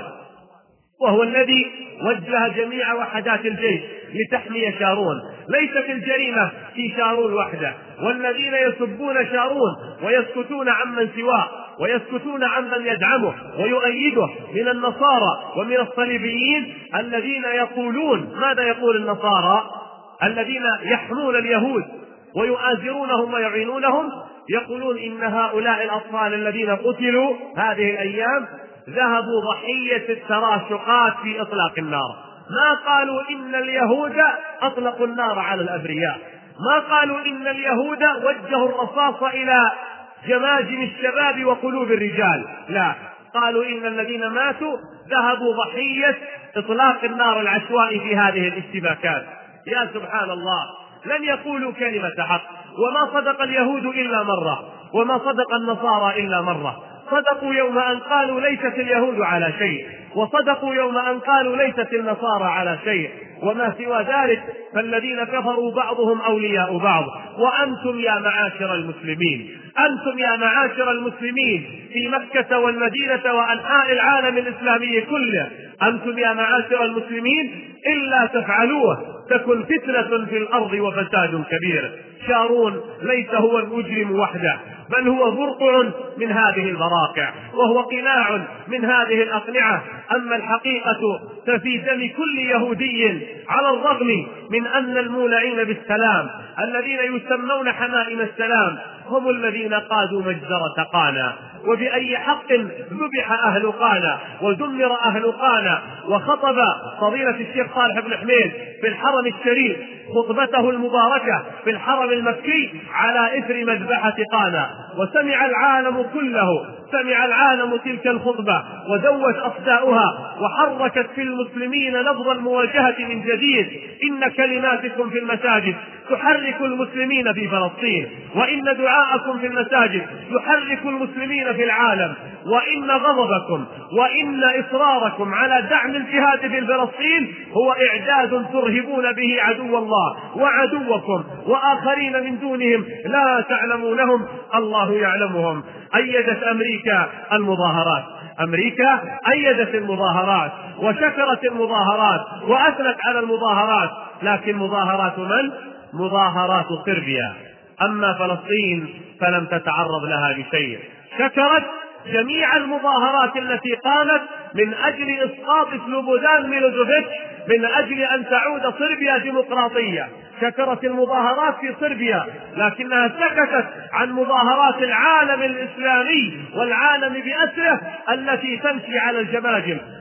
وهو الذي وجه جميع وحدات الجيش لتحمي شارون. ليست الجريمة في شارون وحده، والذين يسبون شارون ويسكتون عمن سواه ويسكتون عمن يدعمه ويؤيده من النصارى ومن الصليبيين الذين يقولون، ماذا يقول النصارى الذين يحمون اليهود ويؤازرونهم ويعينونهم؟ يقولون إن هؤلاء الأطفال الذين قتلوا هذه الأيام ذهبوا ضحية التراشقات في إطلاق النار. ما قالوا إن اليهود أطلقوا النار على الأبرياء، ما قالوا إن اليهود وجهوا الرصاص إلى جماجم الشباب وقلوب الرجال، لا، قالوا إن الذين ماتوا ذهبوا ضحية إطلاق النار العشوائي في هذه الاشتباكات. يا سبحان الله، لن يقولوا كلمة حق. وما صدق اليهود إلا مرة، وما صدق النصارى إلا مرة. صدقوا يوم أن قالوا ليست اليهود على شيء، وصدقوا يوم أن قالوا ليست النصارى على شيء، وما سوى ذلك فالذين كفروا بعضهم أولياء بعض. وأنتم يا معاشر المسلمين، أنتم يا معاشر المسلمين في مكة والمدينة وأنحاء العالم الإسلامي كله، أنتم يا معاشر المسلمين إلا تفعلوه تكن فتنة في الأرض وفساد كبير. شارون ليس هو المجرم وحده، بل هو برقع من هذه البراقع، وهو قناع من هذه الأقنعة. أما الحقيقة ففي دم كل يهودي، على الرغم من أن المولعين بالسلام الذين يسمون حمائم السلام هم الذين قادوا مجزرة قانا. وبأي حق ذبح أهل قانا ودمر أهل قانا؟ وخطب فضيلة الشيخ صالح بن حميد في الحرم الشريف خطبته المباركة في الحرم المكي على إثر مذبحة قانا، وسمع العالم كله، سمع العالم تلك الخطبة ودوت أصداؤها وحركت في المسلمين نبض المواجهة من جديد. إن كلماتكم في المساجد تحرك المسلمين في فلسطين، وإن دعاءكم في المساجد يحرك المسلمين في العالم، وإن غضبكم وإن إصراركم على دعم الجهاد في فلسطين هو إعداد ترهبون به عدو الله وعدوكم وآخرين من دونهم لا تعلمونهم، الله يعلمهم. أيدت أمريكا المظاهرات، أمريكا أيدت المظاهرات وشكرت المظاهرات وأثنت على المظاهرات، لكن مظاهرات من؟ مظاهرات صربيا. أما فلسطين فلم تتعرض لها بشيء، شكرت جميع المظاهرات التي قامت من أجل إسقاط سلوبودان ميلوزوفيتش، من أجل أن تعود صربيا ديمقراطية. شكرت المظاهرات في صربيا، لكنها سكتت عن مظاهرات العالم الإسلامي والعالم بأسره التي تمشي على الجماجم.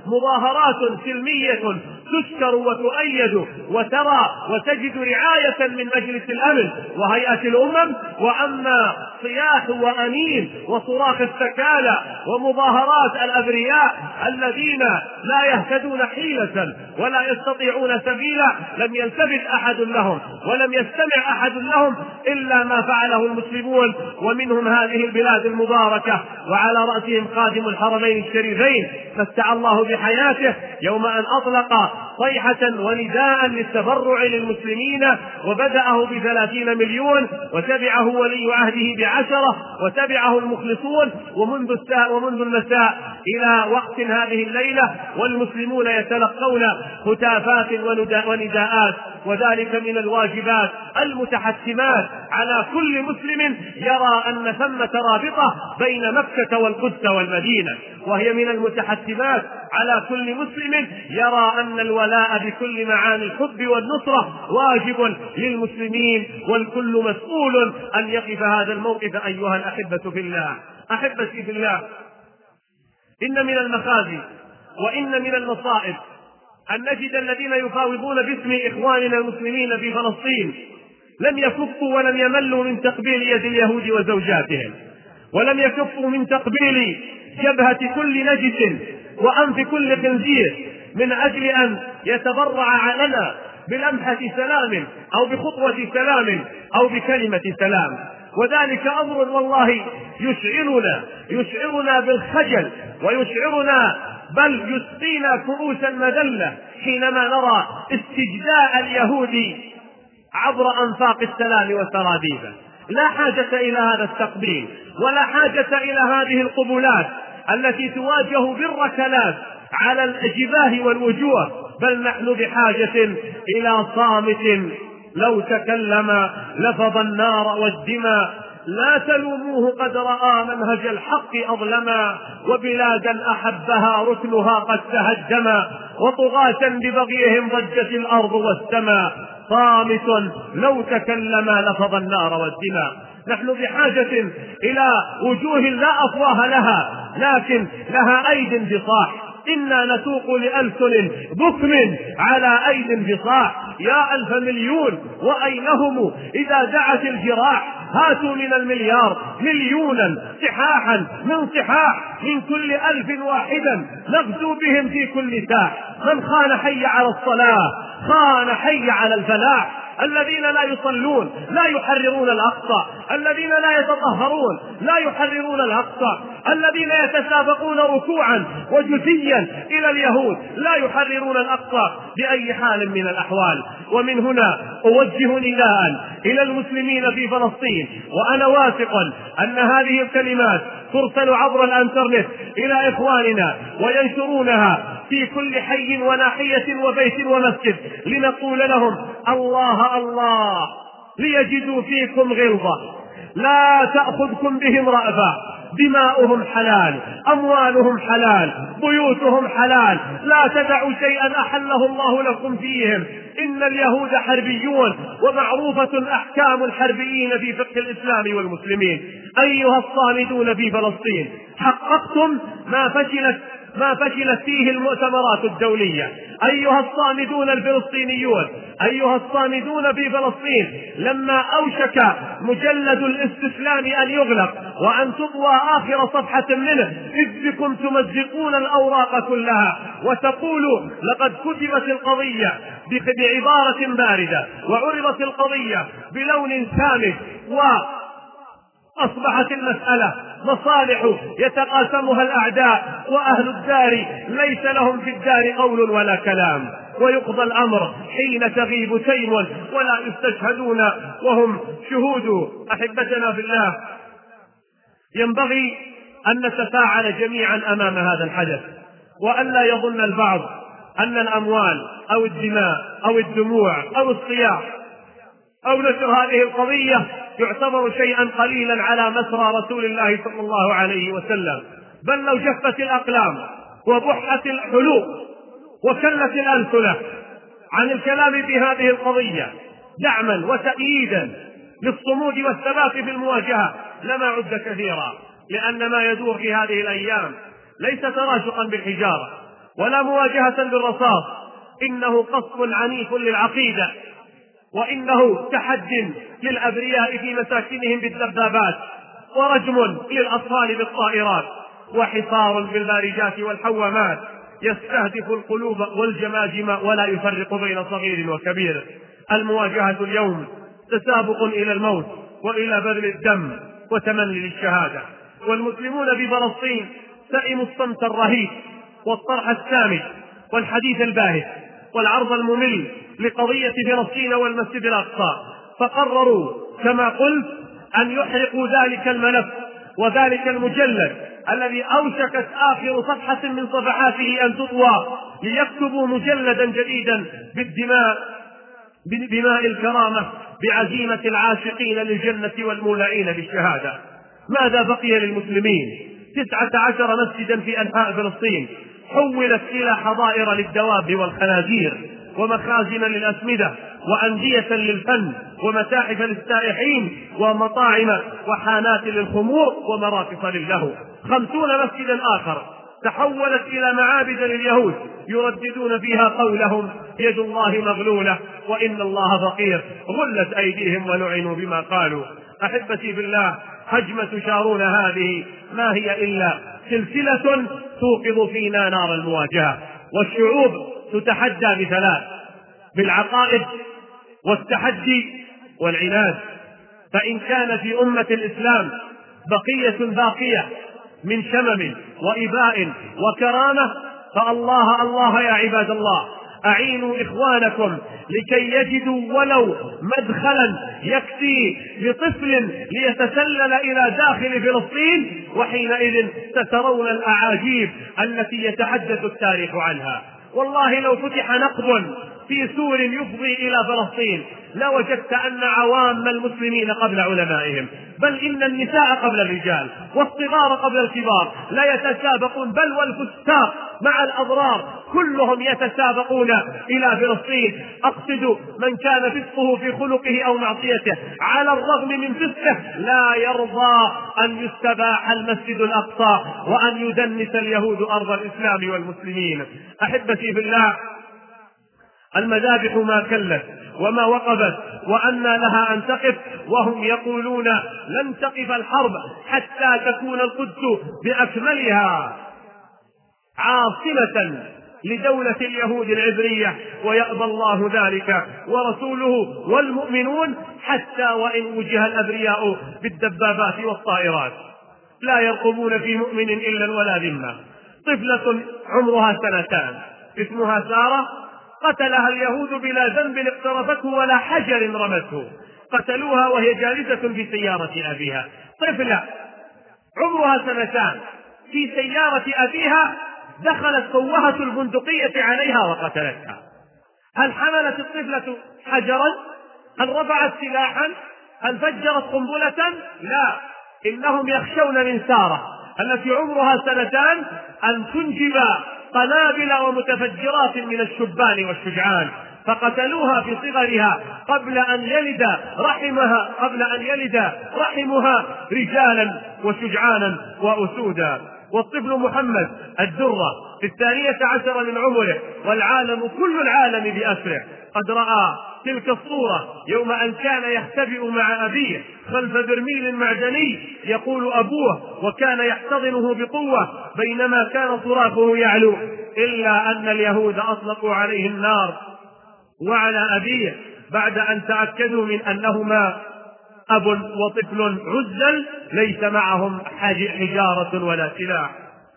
مظاهرات سلمية تشكر وتؤيد وترى وتجد رعاية من مجلس الأمن وهيئة الأمم. وأما صياح وأنين وصراخ السكالى ومظاهرات الأبرياء الذين لا يهتدون حيلة ولا يستطيعون سبيلا لم يلتفت أحد لهم ولم يستمع أحد لهم إلا ما فعله المسلمون، ومنهم هذه البلاد المباركة وعلى رأسهم خادم الحرمين الشريفين متع الله بحياته يوم أن أطلق صيحة ونداء للتبرع للمسلمين، وبدأه ب30 مليون وتبعه ولي عهده ب10 وتبعه المخلصون، ومنذ المساء إلى وقت هذه الليلة والمسلمون يتلقون هتافات ونداءات. وذلك من الواجبات المتحتمات على كل مسلم يرى أن ثمة رابطة بين مكة والقدس والمدينة، وهي من المتحتمات على كل مسلم يرى أن الولاء بكل معاني الحب والنصرة واجب للمسلمين، والكل مسؤول أن يقف هذا الموقف. أيها الأحبة في الله، أحبتي في الله، إن من المخازي وإن من المصائب أن نجد الذين يفاوضون باسم إخواننا المسلمين في فلسطين لم يكفوا ولم يملوا من تقبيل يد اليهود وزوجاتهم، ولم يكفوا من تقبيل جبهة كل نجس وأنف كل خنزير من أجل أن يتبرع لنا بلمحة سلام أو بخطوة سلام أو بكلمة سلام. وذلك أمر والله يشعرنا بالخجل ويشعرنا بل يسقينا كؤوس المذلة حينما نرى استجداء اليهود عبر أنفاق السلام والسراديب. لا حاجة إلى هذا التقبيل ولا حاجة إلى هذه القبلات التي تواجه بالركلات على الجباه والوجوه، بل نحن بحاجة إلى صامت لو تكلم لفظ النار والدماء. لا تلوموه قد رأى منهج الحق أظلما، وبلادا أحبها ركنها قد تهدما، وطغاة ببغيهم ضجت الأرض والسماء. صامت لو تكلم لفظ النار والدماء. نحن بحاجة إلى وجوه لا أفواه لها لكن لها أيد بصاح. إنا نسوق لألسن بكم على أيد بصاح. يا 1000 مليون وأينهم إذا دعت الجراح؟ هاتوا من المليار مليونا صحاحا من صحاح، من كل 1000 واحدا نغزو بهم في كل ساح. من خان حي على الصلاة خان حي على الفلاح. الذين لا يصلون لا يحررون الأقصى، الذين لا يتطهرون لا يحررون الأقصى، الذين يتسابقون ركوعا وجزيا إلى اليهود لا يحررون الأقصى بأي حال من الأحوال. ومن هنا أوجه نداء إلى المسلمين في فلسطين، وأنا واثق أن هذه الكلمات ترسل عبر الانترنت إلى إخواننا وينشرونها في كل حي وناحية وبيت ومسجد، لنقول لهم الله الله ليجدوا فيكم غلظة، لا تأخذكم بهم رأفة، دماؤهم حلال، أموالهم حلال، بيوتهم حلال، لا تدعوا شيئا أحله الله لكم فيهم. إن اليهود حربيون، ومعروفة أحكام الحربيين في فقه الإسلام والمسلمين. أيها الصامدون في فلسطين، حققتم ما فشلت فيه المؤتمرات الدولية. أيها الصامدون الفلسطينيون، أيها الصامدون في فلسطين، لما أوشك مجلد الاستسلام أن يغلق وأن تطوى آخر صفحة منه، إذ بكم تمزقون الأوراق كلها وتقولوا لقد كتبت القضية بعبارة باردة وعرضت القضية بلون سامج، أصبحت المسألة مصالح يتقاسمها الأعداء، وأهل الدار ليس لهم في الدار قول ولا كلام، ويقضى الأمر حين تغيب تيم ولا يستشهدون وهم شهود. أحبتنا في الله، ينبغي أن نتفاعل جميعا أمام هذا الحدث، وأن لا يظن البعض أن الأموال أو الدماء أو الدموع أو الصياح أو نشر هذه القضية يعتبر شيئا قليلا على مسرى رسول الله صلى الله عليه وسلم. بل لو جفت الأقلام وبحت الحلوق وكلت الألسنة عن الكلام في هذه القضية دعما وتأييدا للصمود والثبات في المواجهة لما عد كثيرا، لأن ما يدور في هذه الأيام ليس تراشقا بالحجارة، ولا مواجهة بالرصاص، إنه قصف عنيف للعقيدة، وإنه تحد للأبرياء في مساكنهم بالدبابات، ورجم للأطفال بالطائرات، وحصار بالبارجات والحوامات يستهدف القلوب والجماجم ولا يفرق بين صغير وكبير. المواجهة اليوم تسابق إلى الموت وإلى بذل الدم وتمني للشهادة، والمسلمون بفلسطين سئموا الصمت الرهيب والطرح السامج والحديث الباهت والعرض الممل لقضية فلسطين والمسجد الأقصى، فقرروا كما قلت أن يحرقوا ذلك الملف وذلك المجلد الذي أوشكت آخر صفحة من صفحاته أن تطوى، ليكتبوا مجلدا جديدا بدماء الكرامة بعزيمة العاشقين للجنة والمولعين بالشهادة. ماذا بقي للمسلمين؟ 19 مسجدا في أنحاء فلسطين حولت إلى حظائر للدواب والخنازير، ومخازن للأسمدة، وأندية للفن، ومتاحف للسائحين، ومطاعم وحانات للخمور، ومراكز للهو. 50 مسجدا آخر تحولت إلى معابد لليهود يرددون فيها قولهم يد الله مغلولة وإن الله فقير، غلت أيديهم ولعنوا بما قالوا. أحبتي بالله، هجمة شارون هذه ما هي إلا سلسلة توقظ فينا نار المواجهة، والشعوب تتحدى بثلاث: بالعقائد والتحدي والعناد. فإن كان في أمة الإسلام بقية باقية من شمم وإباء وكرامة، فالله الله يا عباد الله، أعينوا إخوانكم لكي يجدوا ولو مدخلا يكفي لطفل ليتسلل إلى داخل فلسطين، وحينئذ سترون الأعاجيب التي يتحدث التاريخ عنها. والله لو فتح نقب في سور يفضي إلى فلسطين لوجدت أن عوام المسلمين قبل علمائهم، بل إن النساء قبل الرجال والصغار قبل الكبار لا يتسابقون، بل والفساق مع الأضرار كلهم يتسابقون إلى فلسطين. أقصد من كان فسقه في خلقه أو معصيته على الرغم من فسقه لا يرضى أن يستباح المسجد الأقصى وأن يدنس اليهود أرض الإسلام والمسلمين. أحبتي بالله، المذابح ما كلت وما وقفت وأن لها أن تقف، وهم يقولون لن تقف الحرب حتى تكون القدس بأكملها عاصمة لدولة اليهود العبرية، ويأبى الله ذلك ورسوله والمؤمنون حتى وإن وجه الأبرياء بالدبابات والطائرات. لا يرقبون في مؤمن إلا ولا ذمة. طفلة عمرها 2 سنين اسمها سارة قتلها اليهود بلا ذنب اقترفته ولا حجر رمته، قتلوها وهي جالسة في سيارة أبيها. طفلة عمرها 2 سنين في سيارة أبيها دخلت فوهة البندقية عليها وقتلتها. هل حملت الطفلة حجرا؟ هل رفعت سلاحا؟ هل فجرت قنبلة؟ لا، إنهم يخشون من سارة التي عمرها 2 سنين أن تنجب قنابل ومتفجرات من الشبان والشجعان، فقتلوها في صغرها قبل أن يلد رحمها رجالا وشجعانا وأسودا. والطفل محمد الدرة في 12 من عمره، والعالم كل العالم بأسره قد رأى تلك الصورة يوم أن كان يختبئ مع أبيه خلف برميل معدني يقول أبوه، وكان يحتضنه بقوة بينما كان صراخه يعلو، إلا أن اليهود أطلقوا عليه النار وعلى أبيه بعد أن تأكدوا من أنهما أب وطفل عزل ليس معهم حجارة ولا سلاح.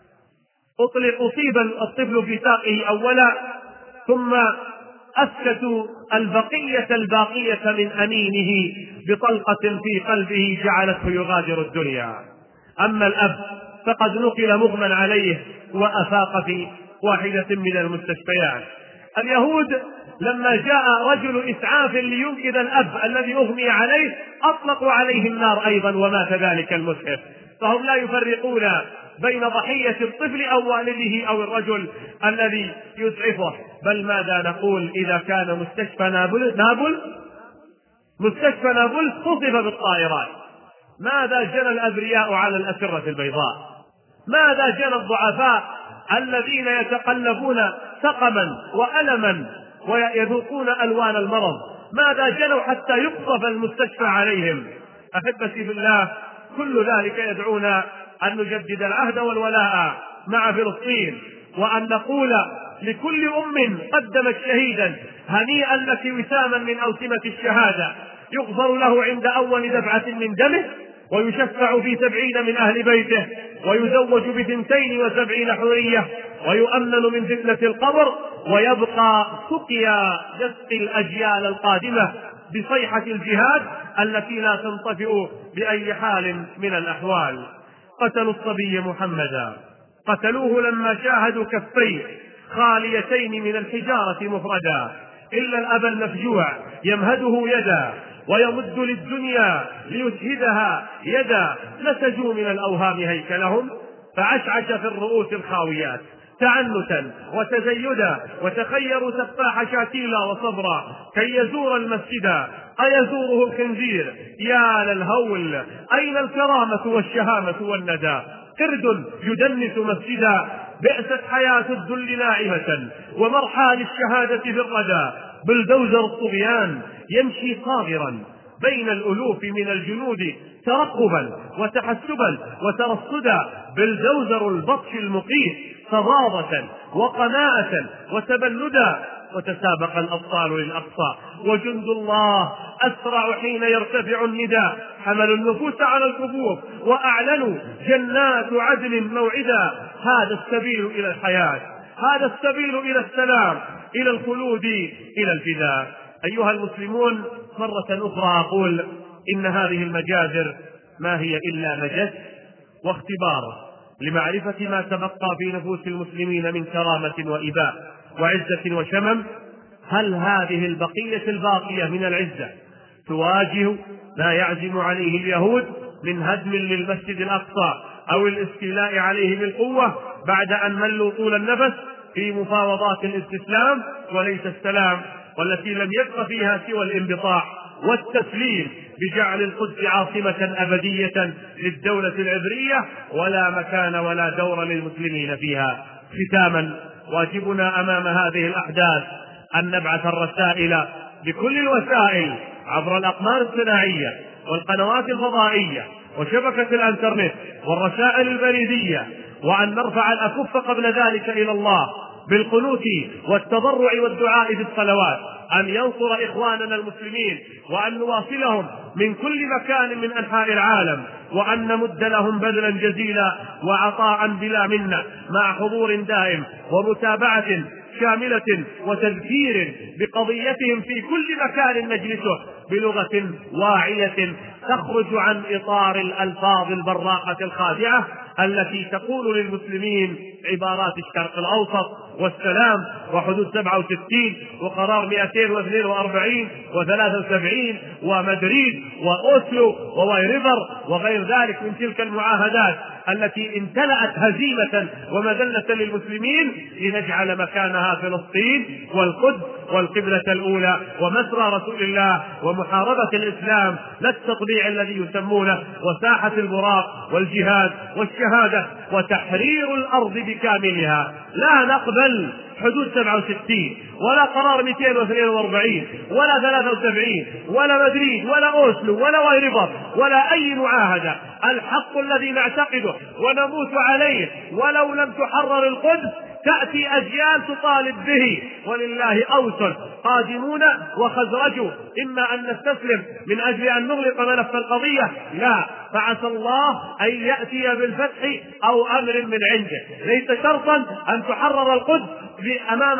أصيب الطفل في ساقه أولا، ثم أسكتوا البقية من أنينه بطلقة في قلبه جعلته يغادر الدنيا. أما الأب فقد نقل مغمى عليه وأفاق في واحدة من المستشفيات. اليهود لما جاء رجل إسعاف لينقذ الأب الذي أغمي عليه أطلقوا عليه النار أيضا ومات ذلك المسعف. فهم لا يفرقون بين ضحية الطفل أو والده أو الرجل الذي يسعفه. بل ماذا نقول إذا كان مستشفى نابلس خطف بالطائرات؟ ماذا جنى الأبرياء على الأسرة البيضاء؟ ماذا جنى الضعفاء الذين يتقلبون سقما وألما ويذوقون ألوان المرض، ماذا جنوا حتى يقصف المستشفى عليهم؟ أحبتي في الله، كل ذلك يدعونا أن نجدد العهد والولاء مع فلسطين، وأن نقول لكل أم قدمت شهيدا: هنيئا لك وساما من أوسمة الشهادة، يغفر له عند أول دفعة من دمه، ويشفع في 70 من أهل بيته، ويزوج ب72 حورية، ويؤمن من فتنة القبر، ويبقى سقيا يسقي الأجيال القادمة بصيحة الجهاد التي لا تنطفئ بأي حال من الأحوال. قتلوا الصبي محمدا، قتلوه لما شاهدوا كفيه خاليتين من الحجارة مفردا، إلا الأب المفجوع يمهده يدا، ويمد للدنيا ليشهدها يدا، نسجوا من الأوهام هيكلهم، فعشعش في الرؤوس الخاويات تعنتا وتزيدا، وتخيروا سفاح شاتيلا وصبرا كي يزور المسجد، أيزوره الخنزير؟ يا للهول، أين الكرامة والشهامة والندى؟ قرد يدنس مسجدا، بئست حياة الذل ناعمة، ومرحى للشهادة في الردى. بلدوزر الطغيان يمشي صاغرا بين الألوف من الجنود ترقبا وتحسبا وترصدا، بلدوزر البطش المقيت صبابة وقناعة وتبلدا، وتسابق الأبطال للأقصى، وجند الله أسرع حين يرتفع النداء، حملوا النفوس على الكفوف وأعلنوا جنات عدن موعدا. هذا السبيل إلى الحياة، هذا السبيل إلى السلام، إلى الخلود، إلى الفداء. أيها المسلمون، مرة أخرى أقول إن هذه المجازر ما هي إلا مجس واختبار لمعرفة ما تبقى في نفوس المسلمين من كرامة وإباء وعزة وشمم. هل هذه البقية الباقية من العزة تواجه ما يعزم عليه اليهود من هدم للمسجد الأقصى أو الاستيلاء عليه بالقوة بعد أن ملوا طول النفس في مفاوضات الاستسلام وليس السلام، والتي لم يبق فيها سوى الانبطاح والتسليم بجعل القدس عاصمة أبدية للدولة العبرية ولا مكان ولا دور للمسلمين فيها؟ ختاما، واجبنا أمام هذه الأحداث أن نبعث الرسائل بكل الوسائل عبر الأقمار الصناعية والقنوات الفضائية وشبكة الانترنت والرسائل البريدية، وأن نرفع الأكف قبل ذلك إلى الله بالقنوت والتضرع والدعاء بالصلوات أن ينصر إخواننا المسلمين، وأن نواصلهم من كل مكان من أنحاء العالم، وأن نمد لهم بذلا جزيلا وعطاء بلا منة مع حضور دائم ومتابعة شاملة وتذكير بقضيتهم في كل مكان نجلسه بلغة واعية تخرج عن إطار الألفاظ البراقة الخادعة التي تقول للمسلمين عبارات الشرق الأوسط والسلام وحدود 67 وقرار 242 و73 ومدريد وأوسلو ووايريفر وغير ذلك من تلك المعاهدات التي امتلأت هزيمة ومذلة للمسلمين لنجعل مكانها فلسطين والقدس والقبلة الأولى ومسرى رسول الله ومحاربة الإسلام، لا التطبيع الذي يسمونه وساحة البراق والجهاد والشهادة وتحرير الأرض بكاملها. لا نقبل حدود 67 ولا قرار 242 ولا 73 ولا مدريد ولا أوسلو ولا وايريفر ولا أي معاهدة. الحق الذي نعتقده ونموت عليه ولو لم تحرر القدس تأتي أجيال تطالب به، ولله أوس قادمون وخزرج، إما أن نستسلم من أجل أن نغلق ملف القضية، لا، فعسى الله أن يأتي بالفتح أو أمر من عنده. ليس شرطا أن تحرر القدس أمام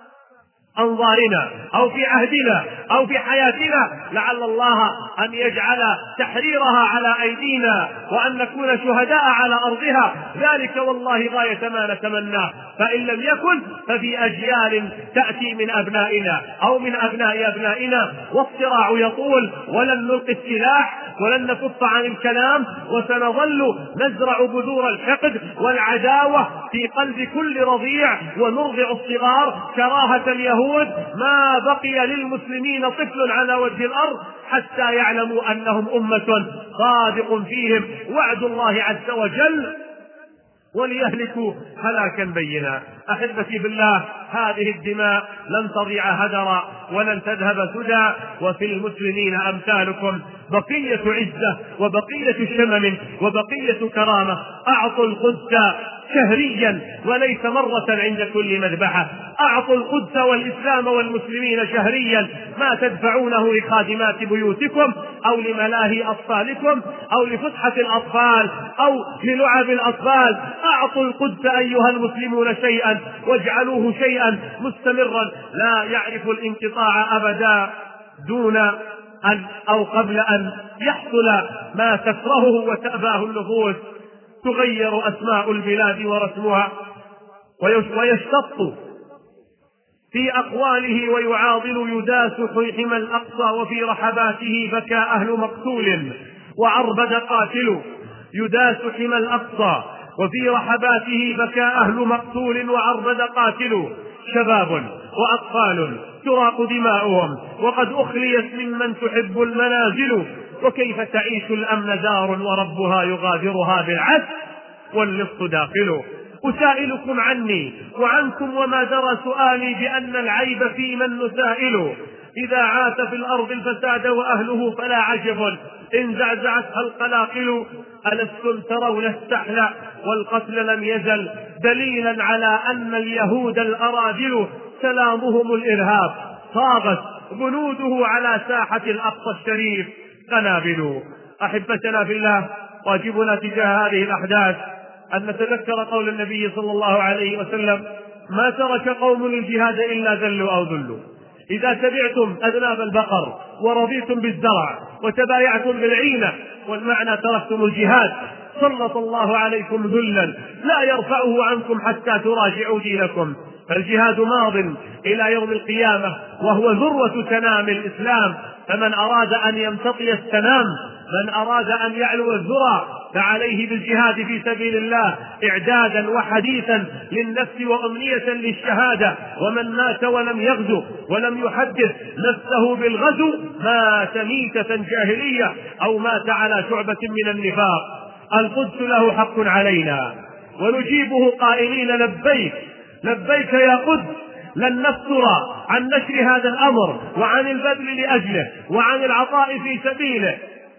أنظارنا أو في عهدنا أو في حياتنا، لعل الله أن يجعل تحريرها على أيدينا وأن نكون شهداء على أرضها، ذلك والله غاية ما نتمناه. فإن لم يكن ففي أجيال تأتي من أبنائنا أو من أبناء أبنائنا، والصراع يطول ولن نلقي السلاح ولن نكف عن الكلام، وسنظل نزرع بذور الحقد والعداوة في قلب كل رضيع ونرضع الصغار كراهة اليهود. ما بقي للمسلمين طفل على وجه الأرض حتى يعلموا أنهم أمة صادق فيهم وعد الله عز وجل وليهلكوا هلاكا بينا. أحبتي بالله، هذه الدماء لن تضيع هدرا ولن تذهب سدى، وفي المسلمين أمثالكم بقية عزة وبقية شمم وبقية كرامة. أعطوا القدس شهريا وليس مرة عند كل مذبحة. أعطوا القدس والإسلام والمسلمين شهريا، ما تدفعونه لخادمات بيوتكم أو لملاهي أطفالكم أو لفسحة الأطفال أو للعب الأطفال. أعطوا القدس أيها المسلمون شيئا واجعلوه شيئا مستمرا لا يعرف الانقطاع أبدا، دون أن أو قبل أن يحصل ما تكرهه وتأباه النفوس. تغير أسماء البلاد ورسمها، ويشتط في أقواله ويعاضل يداس حمى الأقصى، وفي رحباته بكى أهل مقتول وعربد قاتل. يداس حمى الأقصى وفي رحباته بكى أهل مقتول وعربد قاتل. شباب وأطفال تراق دماؤهم وقد أخليت ممن تحب المنازل. وكيف تعيش الأمن دار وربها يغادرها بالعسل واللص داخل. أسائلكم عني وعنكم وما درى سؤالي بأن العيب في من نسائل. إذا عاث في الأرض الفساد وأهله فلا عجب إن زعزعتها القلاقل. ألستم ترون السحل والقتل لم يزل دليلا على أن اليهود الأراذل سلامهم الإرهاب طاغت جنوده على ساحة الأقصى الشريف قنابل. أحبتنا في الله، واجبنا تجاه هذه الأحداث أن نتذكر قول النبي صلى الله عليه وسلم: ما ترك قوم الجهاد إلا ذلوا أو ذلوا. إذا تبعتم أذناب البقر ورضيتم بالزرع وتبايعتم بالعينة، والمعنى تركتم الجهاد، سلط الله عليكم ذلا لا يرفعه عنكم حتى تراجعوا دينكم. فالجهاد ماض إلى يوم القيامة، وهو ذروة سنام الإسلام. فمن أراد أن يمتطي السنام، من أراد أن يعلو الذرى، فعليه بالجهاد في سبيل الله إعدادا وحديثا للنفس وأمنية للشهادة. ومن مات ولم يغزو ولم يحدث نفسه بالغزو مات ميتة جاهلية أو مات على شعبة من النفاق. القدس له حق علينا، ونجيبه قائلين: لبيك لبيك يا قدس، لن نفتر عن نشر هذا الأمر وعن البذل لأجله وعن العطاء في سبيله.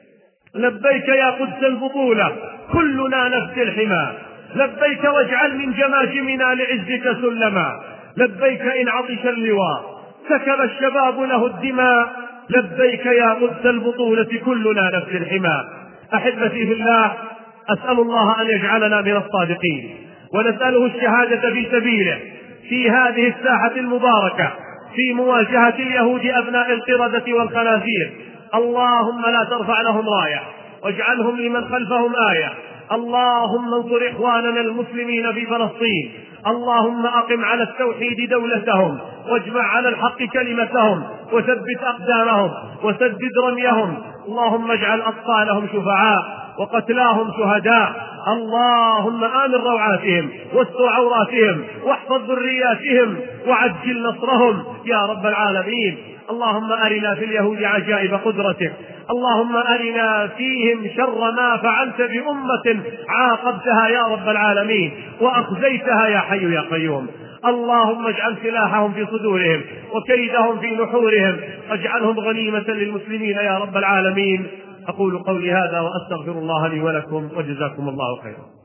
لبيك يا قدس البطولة، كلنا نفس الحمى. لبيك واجعل من جماجمنا لعزك سلما. لبيك إن عطش اللواء سكب الشباب له الدماء. لبيك يا قدس البطولة، كلنا نفس الحمى. أحبتي في الله، أسأل الله أن يجعلنا من الصادقين، ونسأله الشهادة في سبيله في هذه الساحة المباركة في مواجهة اليهود أبناء القردة والخنازير. اللهم لا ترفع لهم راية واجعلهم لمن خلفهم آية. اللهم انصر إخواننا المسلمين في فلسطين. اللهم أقم على التوحيد دولتهم، واجمع على الحق كلمتهم، وثبت أقدامهم، وسدد رميهم. اللهم اجعل أطفالهم شفعاء وقتلاهم شهداء. اللهم آمن روعاتهم واستر عوراتهم واحفظ ذرياتهم وعجل نصرهم يا رب العالمين. اللهم أرنا في اليهود عجائب قدرتك. اللهم أرنا فيهم شر ما فعلت بأمة عاقبتها يا رب العالمين وأخزيتها يا حي يا قيوم. اللهم اجعل سلاحهم في صدورهم وكيدهم في نحورهم، واجعلهم غنيمة للمسلمين يا رب العالمين. أقول قولي هذا وأستغفر الله لي ولكم، وجزاكم الله خيرا.